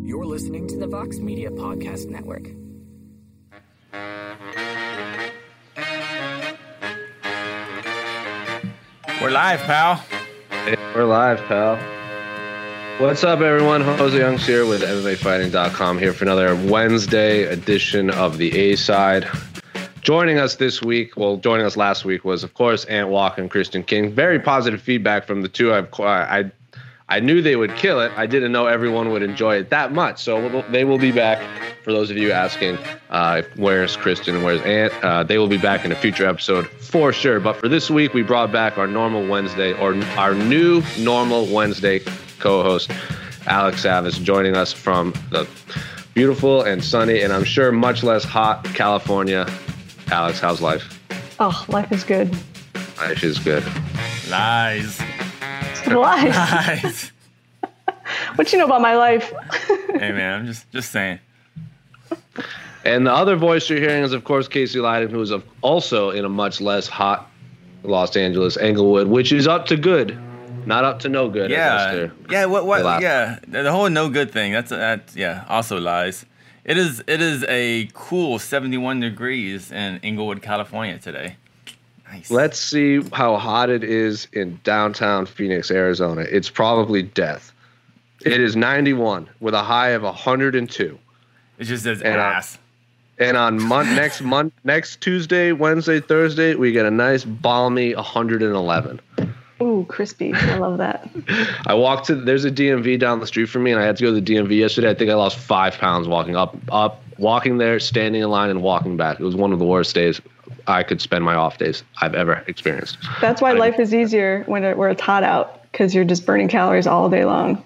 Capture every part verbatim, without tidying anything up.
You're listening to the Vox Media Podcast Network. We're live, pal. Hey, we're live, pal. What's up, everyone? Jose Youngs here with M M A Fighting dot com here for another Wednesday edition of the A-Side. Joining us this week, well, joining us last week was, of course, Ant Walker and Christian King. Very positive feedback from the two. I've, I I knew they would kill it. I didn't know everyone would enjoy it that much. So they will be back. For those of you asking, uh, where's Christian and where's Ant, uh, they will be back in a future episode for sure. But for this week, we brought back our normal Wednesday, or our new normal Wednesday co-host, Alex Savage, joining us from the beautiful and sunny, and I'm sure much less hot California. Alex, how's life? Oh, life is good. Life is good. Lies. Lies. Lies. What you know about my life? Hey, man, I'm just, just saying. And the other voice you're hearing is, of course, Casey Leiden, who is also in a much less hot Los Angeles, Englewood, which is up to good, not up to no good. Yeah, yeah. What? What? Yeah, the whole no good thing. That's that. Yeah, also lies. It is. It is a cool seventy-one degrees in Englewood, California today. Nice. Let's see how hot it is in downtown Phoenix, Arizona. It's probably death. It is ninety-one with a high of one hundred two. It just says and ass. On, and on mon- next month, next Tuesday, Wednesday, Thursday, we get a nice balmy one hundred eleven. Ooh, crispy. I love that. I walked to, there's a D M V down the street from me, and I had to go to the D M V yesterday. I think I lost five pounds walking up, up, walking there, standing in line, and walking back. It was one of the worst days I could spend my off days I've ever experienced. That's why I, life is easier when it, where it's hot out, because you're just burning calories all day long.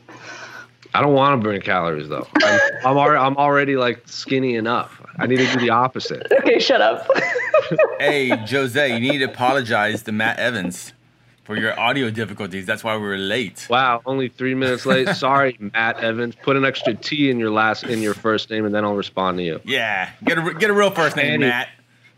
I don't want to burn calories, though. I'm, I'm, already, I'm already, like, skinny enough. I need to do the opposite. Okay, shut up. Hey, Jose, you need to apologize to Matt Evans for your audio difficulties. That's why we were late. Wow, only three minutes late. Sorry, Matt Evans. Put an extra T in your last in your first name, and then I'll respond to you. Yeah, get a get a real first name, Any, Matt.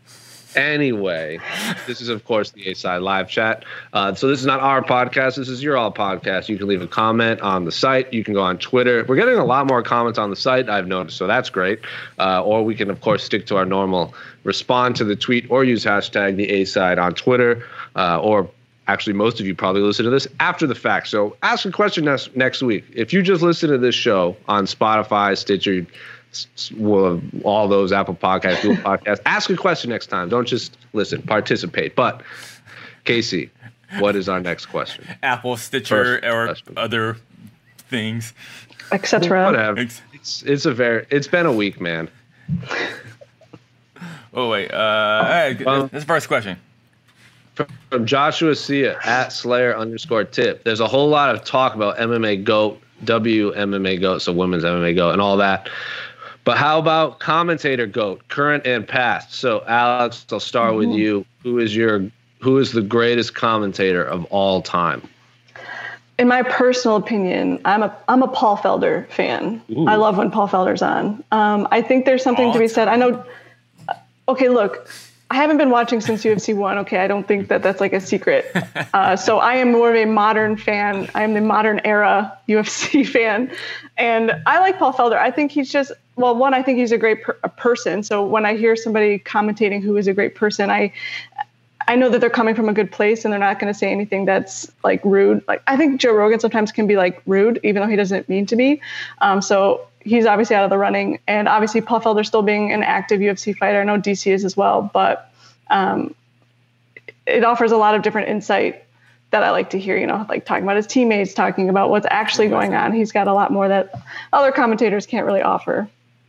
Anyway, this is, of course, the A-Side live chat. Uh, so this is not our podcast. This is your all podcast. You can leave a comment on the site. You can go on Twitter. We're getting a lot more comments on the site, I've noticed, so that's great. Uh, or we can, of course, stick to our normal respond to the tweet or use hashtag the A-Side on Twitter. Uh, or actually, most of you probably listen to this after the fact. So ask a question next, next week. If you just listen to this show on Spotify, Stitcher, well, all those Apple Podcasts, Google Podcasts. Ask a question next time. Don't just listen. Participate. But, Casey, what is our next question? Apple, Stitcher, First or question. Other things, et cetera. Whatever. It's it's a very. It's been a week, man. Oh wait. Uh, hey, Well, this is the first question. From Joshua Sia at Slayer underscore tip. There's a whole lot of talk about M M A GOAT, W M M A GOAT, so women's M M A GOAT, and all that. But how about commentator GOAT, current and past? So, Alex, I'll start mm-hmm. with you. Who is your who is the greatest commentator of all time? In my personal opinion, I'm a I'm a Paul Felder fan. Ooh. I love when Paul Felder's on. Um, I think there's something all to be said. I know. Okay, look, I haven't been watching since U F C one. Okay, I don't think that that's like a secret. Uh, so I am more of a modern fan. I am the modern era U F C fan, and I like Paul Felder. I think he's just. Well, one, I think he's a great per- a person. So when I hear somebody commentating who is a great person, I I know that they're coming from a good place and they're not going to say anything that's like rude. Like I think Joe Rogan sometimes can be like rude, even though he doesn't mean to be. Um, so he's obviously out of the running. And obviously Paul Felder still being an active U F C fighter. I know D C is as well, but um, it offers a lot of different insight that I like to hear, you know, like talking about his teammates, talking about what's actually going on. He's got a lot more that other commentators can't really offer.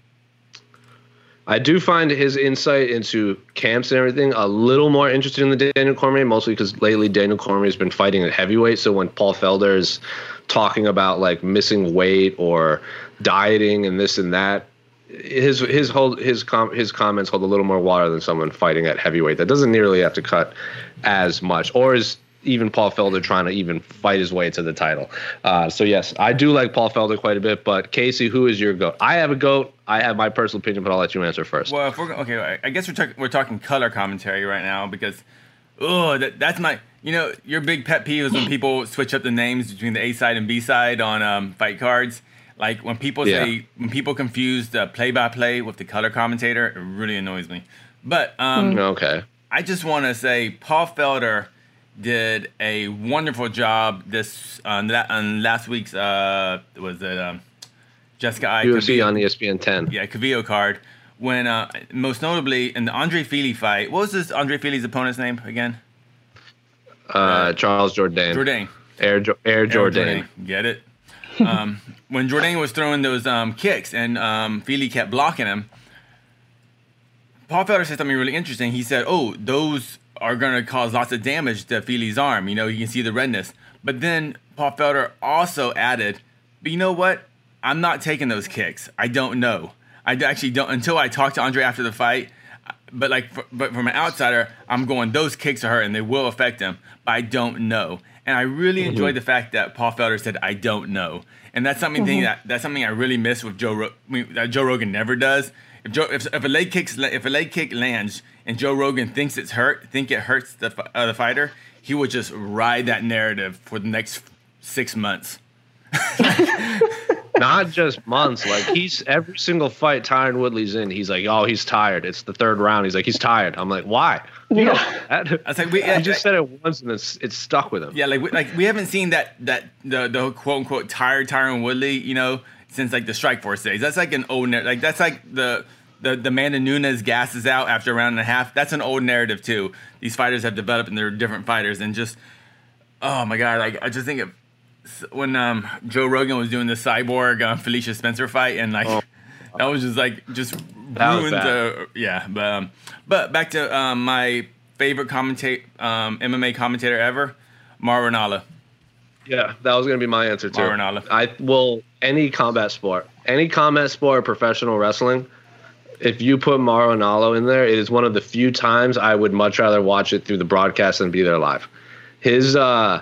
I do find his insight into camps and everything a little more interesting than Daniel Cormier, mostly because lately Daniel Cormier has been fighting at heavyweight. So when Paul Felder is talking about like missing weight or dieting and this and that, his his whole his com- his comments hold a little more water than someone fighting at heavyweight that doesn't nearly have to cut as much, or is even Paul Felder trying to even fight his way to the title. Uh, so, yes, I do like Paul Felder quite a bit. But, Casey, who is your GOAT? I have a GOAT. I have my personal opinion, but I'll let you answer first. Well, if we're, okay, I guess we're, talk, we're talking color commentary right now because, oh, that, that's my, you know, your big pet peeve is when people switch up the names between the A side and B side on um, fight cards. Like when people Yeah. say when people confuse the play-by-play with the color commentator, it really annoys me. But um, Okay. I just want to say Paul Felder did a wonderful job this on, that, on last week's uh, was it um, Jessica I U F C Cavillo- on E S P N ten. yeah Cavillo card when uh, most notably in the Andre Fili fight. What was this Andre Fili's opponent's name again? Uh, Charles Jourdain. Jourdain. Air, jo- Air Jourdain. Jourdain. Get it? um, when Jourdain was throwing those um, kicks and um, Fili kept blocking him, Paul Felder said something really interesting. He said, "Oh, those are going to cause lots of damage to Fili's arm. You know, you can see the redness." But then Paul Felder also added, "But you know what? I'm not taking those kicks. I don't know. I actually don't until I talk to Andre after the fight. But like, for, but from an outsider, I'm going, those kicks are hurt and they will affect him. But I don't know." And I really mm-hmm. enjoyed the fact that Paul Felder said, "I don't know." And that's something mm-hmm. that that's something I really miss with Joe. Ro- I mean, that Joe Rogan never does. If Joe, if, if a leg kicks, if a leg kick lands and Joe Rogan thinks it's hurt, think it hurts the uh, the fighter, he would just ride that narrative for the next six months. Not just months. Like he's every single fight Tyron Woodley's in, he's like, "Oh, he's tired. It's the third round." He's like, "He's tired." I'm like, "Why?" You yeah. know, I was like, we, he just said it once and it's it's stuck with him. Yeah, like we, like we haven't seen that that the the quote unquote tired Tyron Woodley, you know, since like the Strikeforce days. That's like an old narrative. Like that's like the the the Amanda Nunes gasses out after a round and a half. That's an old narrative too. These fighters have developed and they're different fighters, and just oh my god, like I just think of when um, Joe Rogan was doing the Cyborg uh, Felicia Spencer fight, and like oh. that was just like just ruined the yeah. But um, but back to um, my favorite commentate um, M M A commentator ever, Mauro Ranallo. Yeah, that was gonna be my answer too. Mauro Ranallo. I will any combat sport, any combat sport, professional wrestling. If you put Mauro Ranallo in there, it is one of the few times I would much rather watch it through the broadcast than be there live. His uh.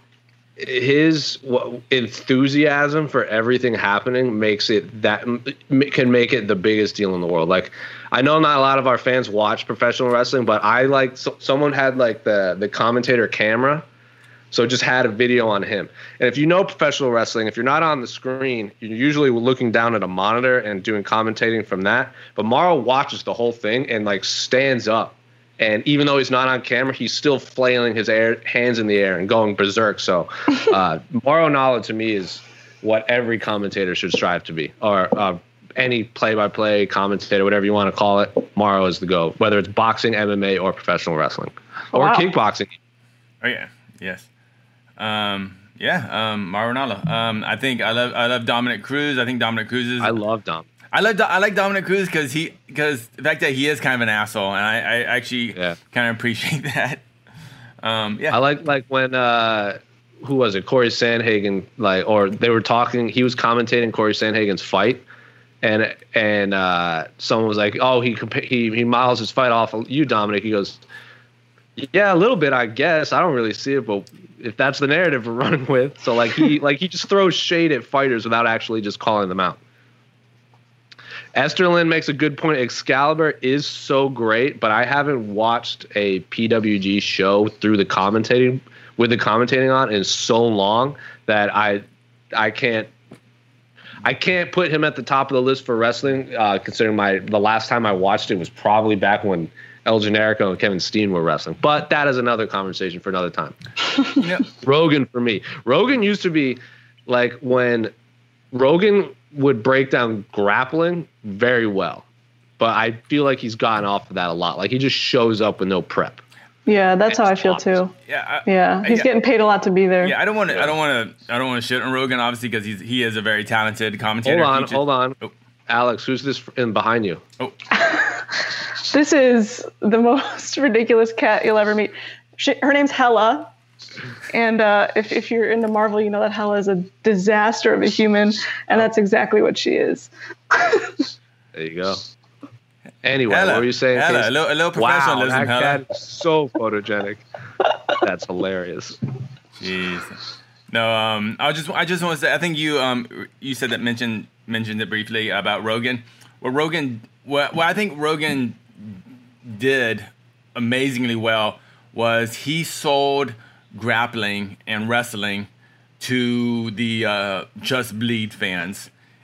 His enthusiasm for everything happening makes it that can make it the biggest deal in the world. Like, I know not a lot of our fans watch professional wrestling, but I like so, someone had like the the commentator camera, so just had a video on him. And if you know professional wrestling, if you're not on the screen, you're usually looking down at a monitor and doing commentating from that. But Mauro watches the whole thing and like stands up. And even though he's not on camera, he's still flailing his air, hands in the air and going berserk. So uh, Mauro Ranallo to me is what every commentator should strive to be, or uh, any play-by-play commentator, whatever you want to call it. Mauro is the go, whether it's boxing, M M A, or professional wrestling, or wow. kickboxing. Oh yeah, yes, um, yeah. Um, Mauro Ranallo. Um, I think I love I love Dominic Cruz. I think Dominic Cruz is. I love Dom. I like I like Dominic Cruz because he because the fact that he is kind of an asshole, and I, I actually yeah. kind of appreciate that. Um, yeah, I like like when uh, who was it? Corey Sandhagen, like, or they were talking. He was commentating Corey Sandhagen's fight, and and uh, someone was like, "Oh, he he he miles his fight off of you, Dominic." He goes, "Yeah, a little bit, I guess. I don't really see it, but if that's the narrative we're running with." So like he like he just throws shade at fighters without actually just calling them out. Esterlin makes a good point. Excalibur is so great, but I haven't watched a P W G show through the commentating with the commentating on in so long that I I can't I can't put him at the top of the list for wrestling. Uh, considering my the last time I watched it was probably back when El Generico and Kevin Steen were wrestling. But that is another conversation for another time. You know, Rogan for me. Rogan used to be like when Rogan would break down grappling very well, but I feel like he's gotten off of that a lot. Like he just shows up with no prep. Yeah, that's how I feel too. Yeah, I, yeah, he's yeah. getting paid a lot to be there. Yeah, I don't want to. I don't want to. I don't want to shit on Rogan, obviously, because he's he is a very talented commentator. Hold on, just, hold on, oh. Alex. Who's this in behind you? Oh, this is the most ridiculous cat you'll ever meet. She, her name's Hela. And uh, if, if you're into Marvel, you know that Hela is a disaster of a human, and that's exactly what she is. There you go. Anyway, Hela, what were you saying? Hela, a little, a little professionalism. Wow, that Hela. cat is so photogenic. That's hilarious. Jeez. No, um, I just, I just want to say, I think you, um, you said that mentioned mentioned it briefly about Rogan. Well, Rogan, what, what I think Rogan did amazingly well was he sold grappling and wrestling to the uh, Just Bleed fans.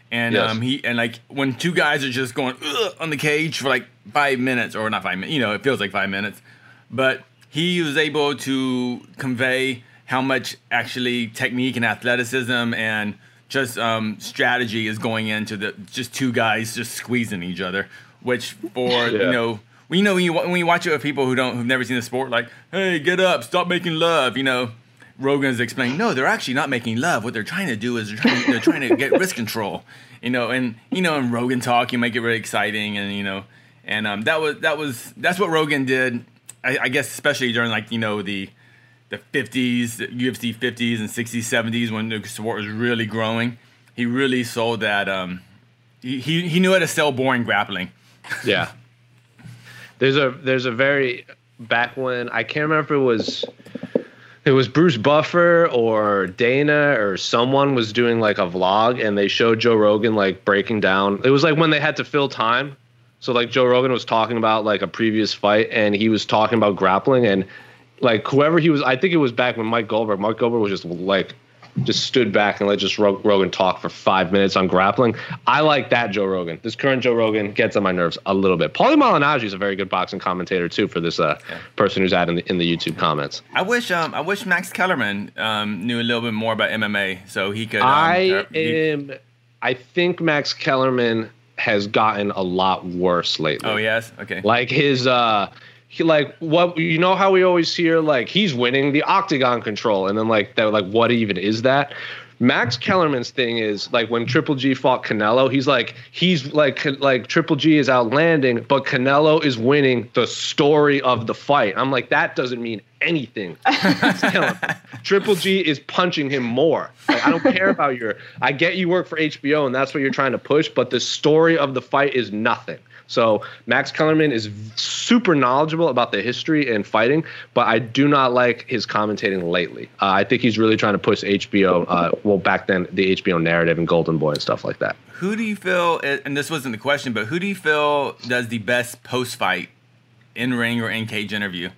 And Yes. um, he and like when two guys are just going Ugh! on the cage for like five minutes or not five minutes, you know, it feels like five minutes, but he was able to convey how much actually technique and athleticism and just um, strategy is going into the just two guys just squeezing each other. Which for Yeah. you know, when you know when you when you watch it with people who don't who've never seen the sport, like, hey, get up, stop making love, you know. Rogan's explaining, no, they're actually not making love. What they're trying to do is they're trying, they're trying to get wrist control, you know. And you know, in Rogan talk, you make it really exciting, and you know, and um, that was that was that's what Rogan did. I, I guess especially during like you know the the fifties, U F C fifties and sixties, seventies when the sport was really growing. He really sold that. Um, he, he he knew how to sell boring grappling. Yeah. There's a there's a very back when I can't remember if it was. It was Bruce Buffer or Dana or someone was doing like a vlog and they showed Joe Rogan like breaking down. It was like when they had to fill time. So like Joe Rogan was talking about like a previous fight and he was talking about grappling and like whoever he was, I think it was back when Mike Goldberg, Mike Goldberg was just like, just stood back and let just Rogan talk for five minutes on grappling. I like that Joe Rogan. This current Joe Rogan gets on my nerves a little bit. Paulie Malignaggi is a very good boxing commentator too for this uh, yeah. person who's at in the, in the YouTube comments. I wish um I wish Max Kellerman um knew a little bit more about M M A so he could. Um, I uh, he- am. I think Max Kellerman has gotten a lot worse lately. Oh yes, okay. Like his uh. He like what you know how we always hear like he's winning the octagon control and then like that like what even is that? Max Kellerman's thing is like when Triple G fought Canelo, he's like he's like like Triple G is outlanding, but Canelo is winning the story of the fight. I'm like that doesn't mean anything. Triple G is punching him more. Like, I don't care about your. I get you work for H B O and that's what you're trying to push, but the story of the fight is nothing. So Max Kellerman is super knowledgeable about the history and fighting, but I do not like his commentating lately. Uh, I think he's really trying to push H B O, uh, well, back then, the H B O narrative and Golden Boy and stuff like that. Who do you feel, and this wasn't the question, but who do you feel does the best post-fight in-ring or in-cage interview?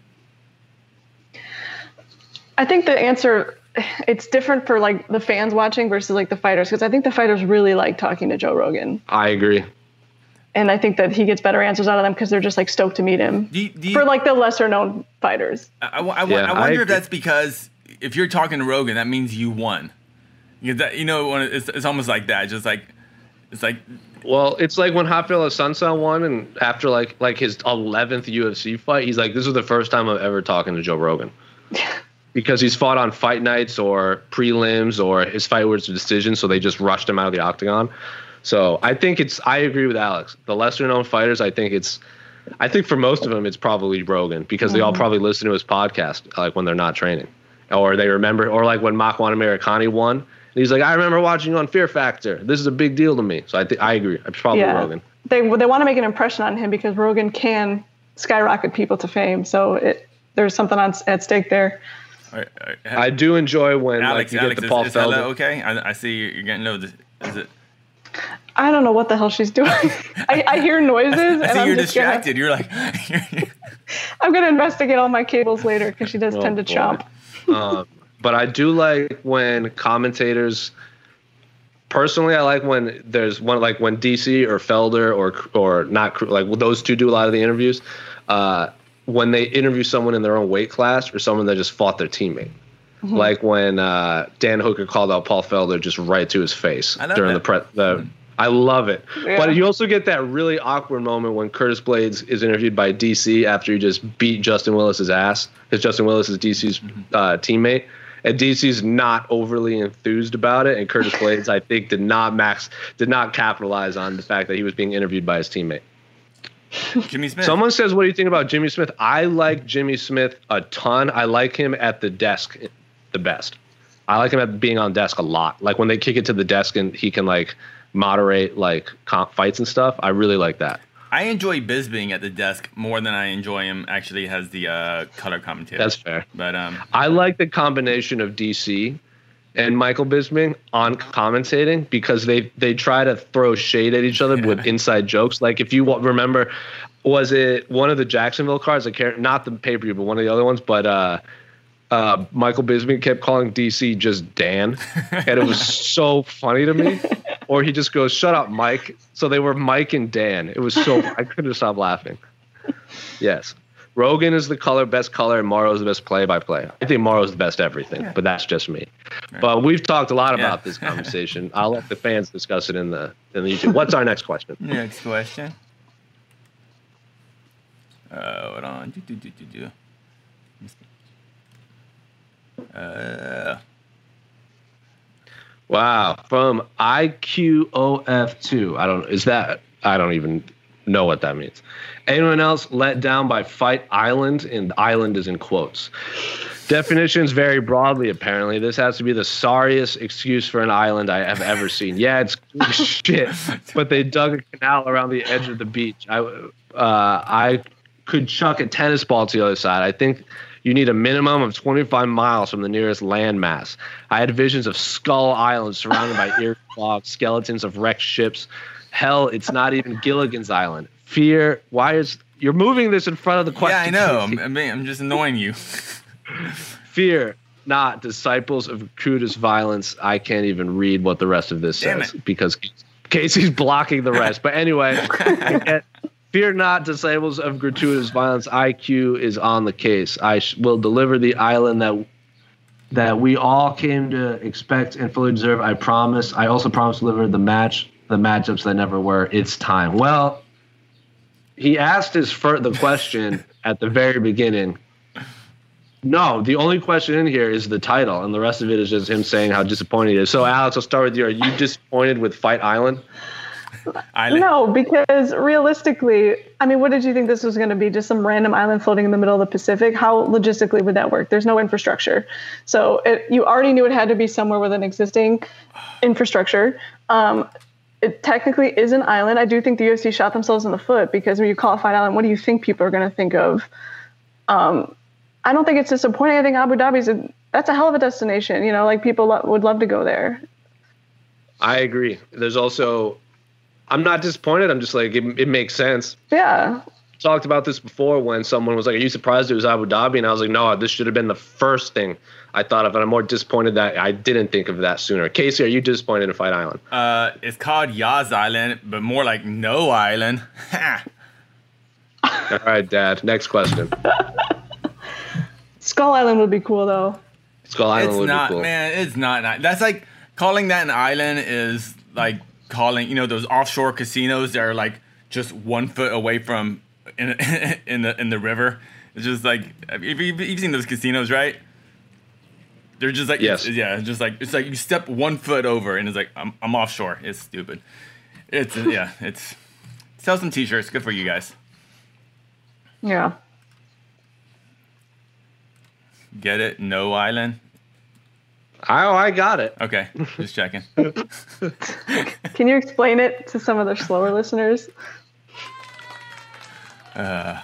I think the answer, it's different for like the fans watching versus like the fighters, because I think the fighters really like talking to Joe Rogan. I agree. And I think that he gets better answers out of them because they're just like stoked to meet him. Do you, do you, for like the lesser known fighters. I, I, I, Yeah, I wonder I- if that's because if you're talking to Rogan, that means you won. Because that, you know, when it's, it's almost like that. Just like, it's like, Well, it's like when Rafael Assunção won, and after like like his eleventh U F C fight, he's like, "This is the first time I'm ever talking to Joe Rogan," because he's fought on fight nights or prelims, or his fight was a decision, so they just rushed him out of the octagon. So I think it's. I agree with Alex. The lesser known fighters, I think it's. I think for most of them, it's probably Rogan because they all probably listen to his podcast like when they're not training, or they remember, or like when Makwan Amerikani won. And he's like, I remember watching you on Fear Factor. This is a big deal to me. So I think I agree. It's probably Yeah. Rogan. They they want to make an impression on him because Rogan can skyrocket people to fame. So it, there's something on, at stake there. all right, all right. I do enjoy when Alex, like you Alex, get the is, Paul is Ella Felder. okay? I, I see you're getting no. Is it? I don't know what the hell she's doing. I, I hear noises. I and see I'm you're just distracted. You're like, Gonna, I'm going to investigate all my cables later because she does Oh, tend to boy. chomp. um, but I do like when commentators. Personally, I like when there's one like when D C or Felder or or not like those two do a lot of the interviews. Uh, when they interview someone in their own weight class or someone that just fought their teammate. Mm-hmm. Like when uh, Dan Hooker called out Paul Felder just right to his face I love during that. the pre- the. I love it, Yeah. but you also get that really awkward moment when Curtis Blades is interviewed by D C after he just beat Justin Willis's ass. Because Justin Willis is D C's uh, teammate, and D C's not overly enthused about it. And Curtis Blades, I think, did not max did not capitalize on the fact that he was being interviewed by his teammate. Jimmy Smith. Someone says, "What do you think about Jimmy Smith?" I like Jimmy Smith a ton. I like him at the desk the best. I like him at being on desk a lot. Like when they kick it to the desk and he can like moderate like comp fights and stuff. I really like that. I enjoy Bisping at the desk more than I enjoy him actually as the uh, color commentator. That's fair. But um, I like the combination of D C and Michael Bisping on commentating because they they try to throw shade at each other Yeah. with inside jokes. Like if you wa- remember, was it one of the Jacksonville cards? I can't, not the pay per view, but one of the other ones. But uh, uh, Michael Bisping kept calling D C just Dan, and it was so funny to me. Or he just goes, "Shut up, Mike." So they were Mike and Dan. It was so I couldn't stop laughing. Yes, Rogan is the color best color, and Morrow's the best play by play. I think Morrow's the best everything, yeah. But that's just me. Right. But we've talked a lot about yeah. this conversation. I'll let the fans discuss it in the in the YouTube. What's our next question? Next question. Uh, hold on. Do, do, do, do, do. Uh. Wow, from I Q O F two. I don't. Is that? I don't even know what that means. Anyone else let down by Fight Island? And island is in quotes. Definitions vary broadly, apparently. This has to be the sorriest excuse for an island I have ever seen. Yeah, it's shit, but they dug a canal around the edge of the beach. I, uh, I could chuck a tennis ball to the other side. I think you need a minimum of twenty-five miles from the nearest landmass. I had visions of Skull Island surrounded by ear clogs, skeletons of wrecked ships. Hell, it's not even Gilligan's Island. Fear, why is... You're moving this in front of the question. Yeah, I know. I'm, I mean, I'm just annoying you. Fear, not disciples of gratuitous violence. I can't even read what the rest of this Damn says it. because Casey's blocking the rest. But anyway, I get, fear not disciples of gratuitous violence. I Q is on the case. I sh- will deliver the island that that we all came to expect and fully deserve. I promise. I also promise to deliver the match, the matchups that never were. It's time. Well, he asked his fir- the question at the very beginning. No, the only question in here is the title, and the rest of it is just him saying how disappointed he is. So, Alex, I'll start with you. Are you disappointed with Fight Island? Island? No, because realistically, I mean, what did you think this was going to be? Just some random island floating in the middle of the Pacific? How logistically would that work? There's no infrastructure. So it, you already knew it had to be somewhere with an existing infrastructure. Um, it technically is an island. I do think the U F C shot themselves in the foot because when you call it Fight Island, what do you think people are going to think of? Um, I don't think it's disappointing. I think Abu Dhabi's a, that's a hell of a destination. You know, like people lo- would love to go there. I agree. There's also, I'm not disappointed. I'm just like, it, it makes sense. Yeah. Talked about this before when someone was like, are you surprised it was Abu Dhabi? And I was like, no, this should have been the first thing I thought of. And I'm more disappointed that I didn't think of that sooner. Casey, are you disappointed in Fight Island? Uh, it's called Yaz Island, but more like No Island. All right, Dad. Next question. Skull Island would be cool, though. Skull Island it's would not, be cool. Man, it's not, not. That's like calling that an island is like calling, you know, those offshore casinos that are like just one foot away from in in the in the river. It's just like you've, you've seen those casinos, right? They're just like yes, it's, yeah, it's just like it's like you step one foot over and it's like I'm I'm offshore. It's stupid. It's yeah, it's sell some t-shirts. Good for you guys. Yeah. Get it? No Island? I, I got it. Okay, just checking. Can you explain it to some of the slower listeners? Uh,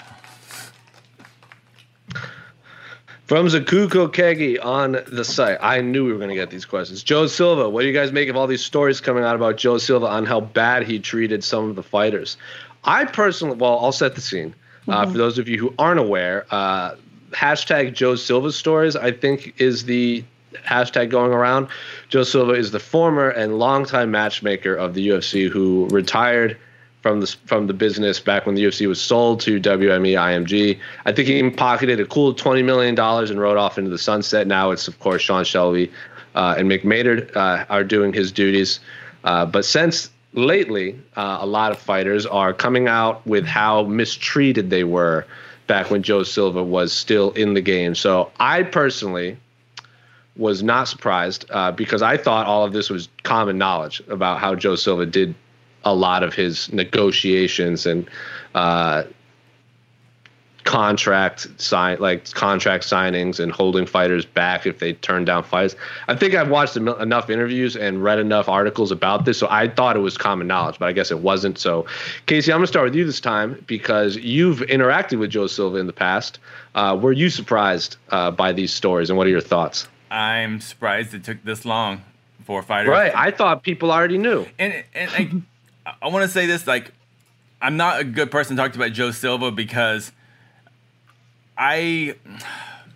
From Zakuko Kegi on the site. I knew we were going to get these questions. Joe Silva, what do you guys make of all these stories coming out about Joe Silva on how bad he treated some of the fighters? I personally, well, I'll set the scene. Uh, mm-hmm. For those of you who aren't aware, uh, hashtag Joe Silva stories, I think, is the hashtag going around. Joe Silva is the former and longtime matchmaker of the U F C who retired from the from the business back when the U F C was sold to W M E I M G. I think he pocketed a cool twenty million dollars and rode off into the sunset. Now it's, of course, Sean Shelby uh, and Mick Maynard uh, are doing his duties. Uh, but since lately, uh, a lot of fighters are coming out with how mistreated they were back when Joe Silva was still in the game. So I personally was not surprised uh, because I thought all of this was common knowledge about how Joe Silva did a lot of his negotiations and uh, contract sign like contract signings and holding fighters back if they turned down fights. I think I've watched enough interviews and read enough articles about this, so I thought it was common knowledge, but I guess it wasn't. So, Casey, I'm going to start with you this time because you've interacted with Joe Silva in the past. Uh, were you surprised uh, by these stories, and what are your thoughts? I'm surprised it took this long for fighters. Right, I thought people already knew. And and I, I want to say this, like, I'm not a good person to talk about Joe Silva because I, you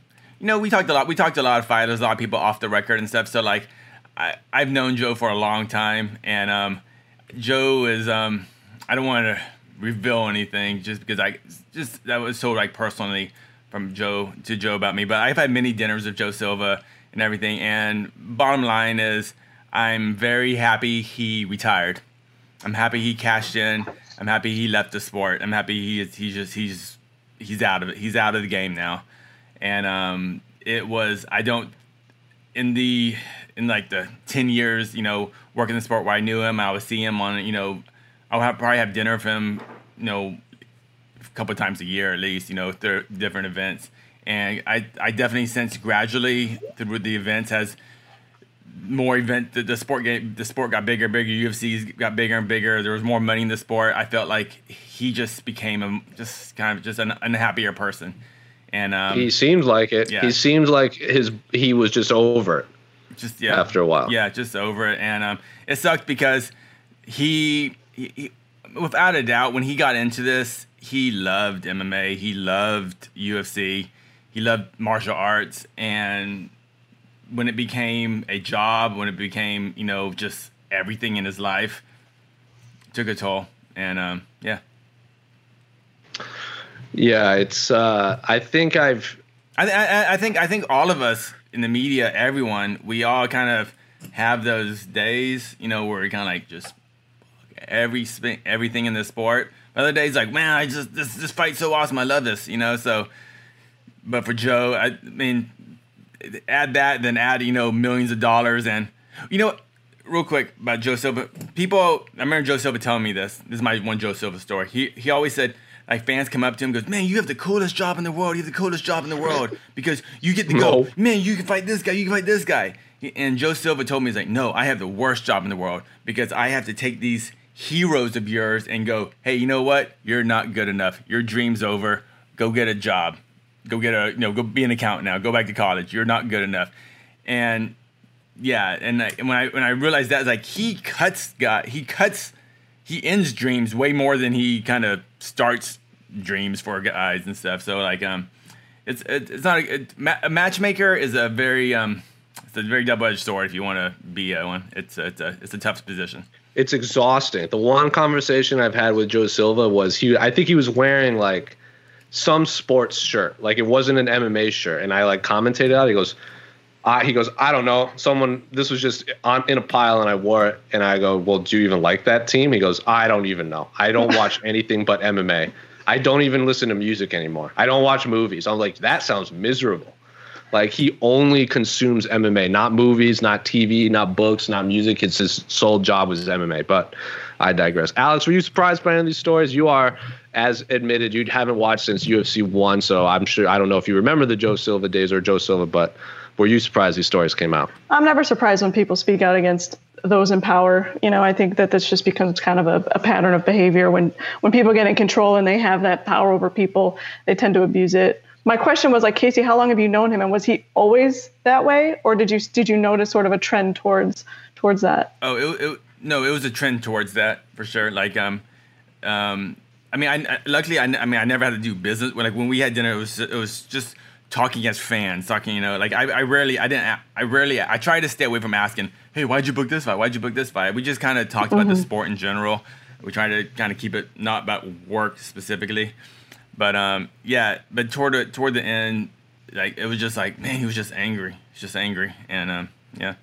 you know, we talked a lot. We talked to a lot of fighters, a lot of people off the record and stuff. So like, I I've known Joe for a long time, and um, Joe is um, I don't want to reveal anything just because I just that was so like personally from Joe to Joe about me. But I've had many dinners with Joe Silva and everything. And bottom line is, I'm very happy he retired. I'm happy he cashed in. I'm happy he left the sport. I'm happy he is, he's just he's he's out of it. He's out of the game now. And um, it was I don't in the in like the ten years, you know, working the sport where I knew him, I would see him on, you know, I would have, probably have dinner with him, you know, a couple of times a year at least, you know, through different events. And I I definitely sense gradually through the events as more event the, the sport game the sport got bigger and bigger. U F C's got bigger and bigger. There was more money in the sport. I felt like he just became a just kind of just an unhappier person. And um, he seemed like it. Yeah. He seemed like his he was just over it. Just yeah. After a while. Yeah, just over it. And um, it sucked because he, he, he without a doubt, when he got into this, he loved M M A. He loved U F C. He loved martial arts. And when it became a job, when it became, you know, just everything in his life, it took a toll. And um, yeah. Yeah, it's. Uh, I think I've. I, I I think I think all of us in the media, everyone, we all kind of have those days, you know, where we kind of like just every everything in the sport. Other days, like, man, I just this this fight's so awesome, I love this, you know. So, but for Joe, I mean, add that, then add you know millions of dollars, and you know, real quick about Joe Silva. People, I remember Joe Silva telling me this. This is my one Joe Silva story. He he always said. Like fans come up to him and goes, man, you have the coolest job in the world. You have the coolest job in the world because you get to go, no. man, you can fight this guy. You can fight this guy. And Joe Silva told me, he's like, no, I have the worst job in the world because I have to take these heroes of yours and go, hey, you know what? You're not good enough. Your dream's over. Go get a job. Go get a, you know, go be an accountant now. Go back to college. You're not good enough. And yeah, and, I, and when I when I realized that, it's like he cuts, guy, he cuts, he ends dreams way more than he kind of starts dreams for guys and stuff. So like um it's it, it's not a, it, a matchmaker is a very um it's a very double-edged sword if you want to be a one. It's a, it's a it's a tough position. It's exhausting. The one conversation I've had with Joe Silva was he I think he was wearing like some sports shirt, like it wasn't an M M A shirt, and I like commentated out. He goes Uh, he goes, I don't know. Someone, this was just on in a pile and I wore it. And I go, well, do you even like that team? He goes, I don't even know. I don't watch anything but M M A. I don't even listen to music anymore. I don't watch movies. I'm like, that sounds miserable. Like he only consumes M M A, not movies, not T V, not books, not music. It's his sole job was M M A. But I digress. Alex, were you surprised by any of these stories? You are, as admitted, you haven't watched since U F C one. So I'm sure, I don't know if you remember the Joe Silva days or Joe Silva, but were you surprised these stories came out? I'm never surprised when people speak out against those in power. You know, I think that this just becomes kind of a, a pattern of behavior. When when people get in control and they have that power over people, they tend to abuse it. My question was like, Casey, how long have you known him, and was he always that way, or did you did you notice sort of a trend towards towards that? Oh, it, it, no, it was a trend towards that for sure. Like, um, um, I mean, I, I luckily, I, I mean, I never had to do business. Like when we had dinner, it was it was just. Talking as fans, talking, you know, like I, I rarely, I didn't, I rarely, I try to stay away from asking, hey, why'd you book this fight? Why'd you book this fight? We just kind of talked mm-hmm. about the sport in general. We try to kind of keep it not about work specifically, but um, yeah, but toward the, toward the end, like it was just like, man, he was just angry. He's just angry, and um, yeah.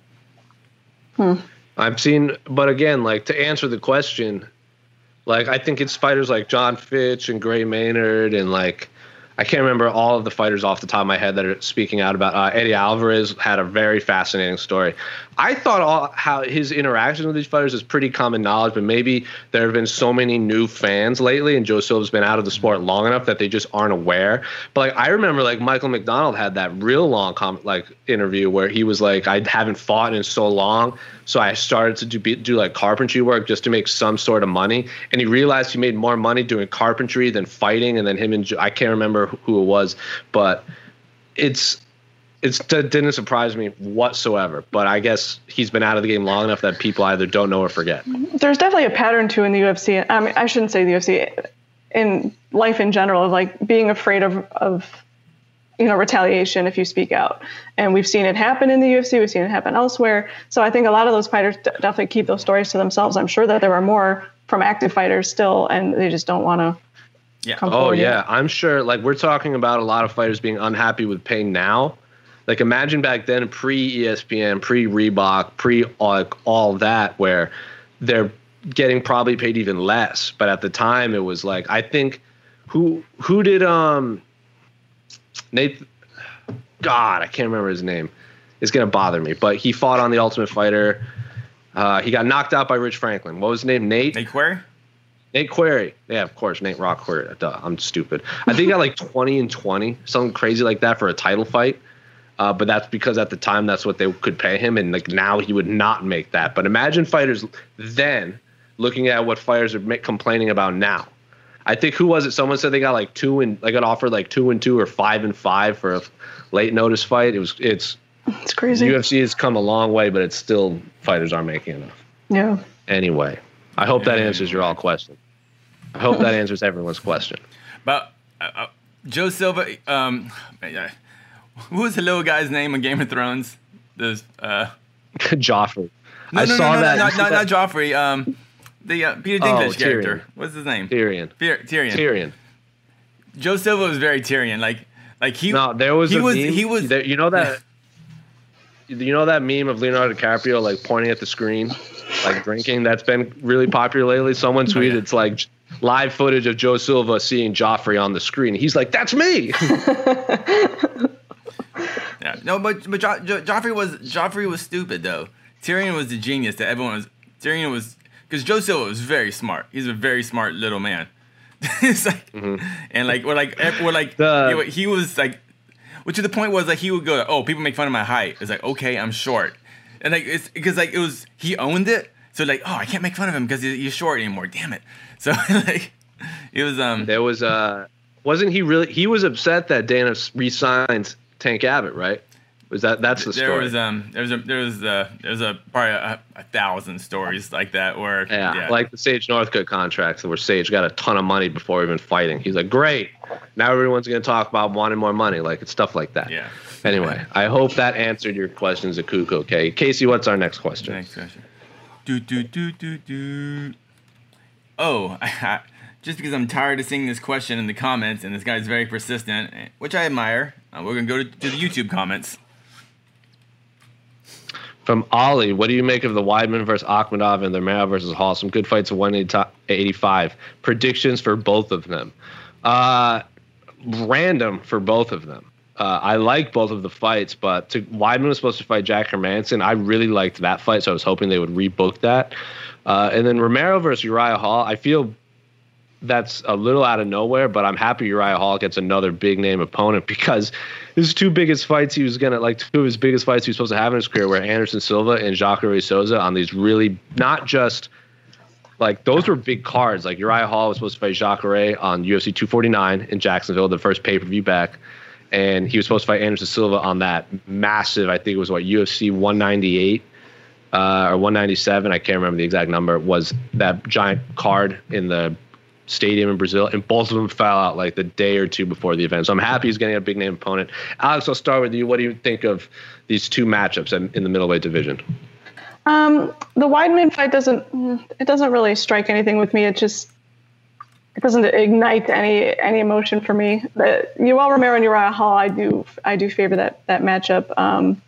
Hmm. I've seen, but again, like to answer the question, like I think it's fighters like John Fitch and Gray Maynard and like. I can't remember all of the fighters off the top of my head that are speaking out about. Uh, Eddie Alvarez had a very fascinating story. I thought all how his interaction with these fighters is pretty common knowledge, but maybe there have been so many new fans lately, and Joe Silva's been out of the sport long enough that they just aren't aware. But like I remember, like Michael McDonald had that real long com- like interview where he was like, "I haven't fought in so long, so I started to do do like carpentry work just to make some sort of money." And he realized he made more money doing carpentry than fighting. And then him and Joe, I can't remember who it was, but it's. It didn't surprise me whatsoever, but I guess he's been out of the game long enough that people either don't know or forget. There's definitely a pattern too in the U F C. I mean, I shouldn't say the U F C, in life in general, of like being afraid of, of you know, retaliation if you speak out. And we've seen it happen in the U F C. We've seen it happen elsewhere. So I think a lot of those fighters d- definitely keep those stories to themselves. I'm sure that there are more from active fighters still, and they just don't want to yeah. come Oh, forward yeah. yet. I'm sure, like, we're talking about a lot of fighters being unhappy with pay now. Like, imagine back then, pre-E S P N, pre-Reebok, pre like all that, where they're getting probably paid even less. But at the time, it was like, I think, who who did um Nate? God, I can't remember his name. It's gonna bother me. But he fought on The Ultimate Fighter. Uh, he got knocked out by Rich Franklin. What was his name? Nate. Nate Query? Nate Query. Yeah, of course, Nate Rock Query. Duh, I'm stupid. I think he got like twenty and twenty, something crazy like that for a title fight. Uh, but that's because at the time that's what they could pay him, and like now he would not make that. But imagine fighters then looking at what fighters are make, complaining about now. I think who was it? Someone said they got like two and they got offered like two and two or five and five for a late notice fight. It was it's It's crazy. U F C has come a long way, but it's still fighters aren't making enough. Yeah. Anyway, I hope that Yeah. answers your all question. I hope that answers everyone's question. But uh, uh, Joe Silva, um, who was the little guy's name in Game of Thrones? This, uh, Joffrey. no, I no, saw no, no, that. not, you not, see not that? Joffrey. Um, the uh, Peter Oh, Dinklage Tyrion. character. What's his name? Tyrion. Tyr- Tyrion. Tyrion. Joe Silva was very Tyrion. Like, like he. No, there was he a was meme, he was. there, you know that you know that meme of Leonardo DiCaprio like pointing at the screen, like drinking. That's been really popular lately. Someone tweeted it's like live footage of Joe Silva seeing Joffrey on the screen. He's like, "That's me." Yeah, no, but but jo- jo- Joffrey was Joffrey was stupid though. Tyrion was the genius that everyone was. Tyrion was because Joe Silva was very smart. He's a very smart little man. It's like Mm-hmm. and like we're like we're like The- he, he was like, which to the point was like he would go, oh, people make fun of my height. It's like, okay, I'm short, and like it's because like it was he owned it. So like, oh, I can't make fun of him because he's short anymore. Damn it. So like it was um. There was uh, wasn't he really? He was upset that Dana re-signed Tank Abbott, right? Was that that's the There story? was um there was a there was uh there was a probably a, a thousand stories like that where Yeah, yeah, like the Sage Northcutt contracts where Sage got a ton of money before even fighting. He's like, great. Now everyone's going to talk about wanting more money. Like, it's stuff like that. yeah. Anyway, I hope that answered your questions, Akuko. Okay. Casey, what's our next question? Next question. Do do do do do. Oh, I, just because I'm tired of seeing this question in the comments, and this guy's very persistent, which I admire. Uh, we're gonna go to, to the YouTube comments. From Ollie, what do you make of the Weidman versus Akhmedov and the Romero versus Hall? Some good fights at one eighty-five. Predictions for both of them. Uh, random for both of them. Uh, I like both of the fights, but to, Weidman was supposed to fight Jack Hermanson. I really liked that fight, so I was hoping they would rebook that. Uh, and then Romero versus Uriah Hall, I feel that's a little out of nowhere, but I'm happy Uriah Hall gets another big name opponent because his two biggest fights he was gonna like two of his biggest fights he was supposed to have in his career were Anderson Silva and Jacare Souza on these really not just like those were big cards. Like Uriah Hall was supposed to fight Jacare on U F C two forty-nine in Jacksonville, the first pay per view back, and he was supposed to fight Anderson Silva on that massive. I think it was what U F C one ninety-eight. Uh, or one ninety-seven, I can't remember the exact number, was that giant card in the stadium in Brazil, and both of them fell out like the day or two before the event. So I'm happy he's getting a big name opponent. Alex, I'll start with you. What do you think of these two matchups in, in the middleweight division? Um, the Weidman fight doesn't it doesn't really strike anything with me. It just it doesn't ignite any any emotion for me. But Yoel Romero and Uriah Hall, I do I do favor that that matchup. Um,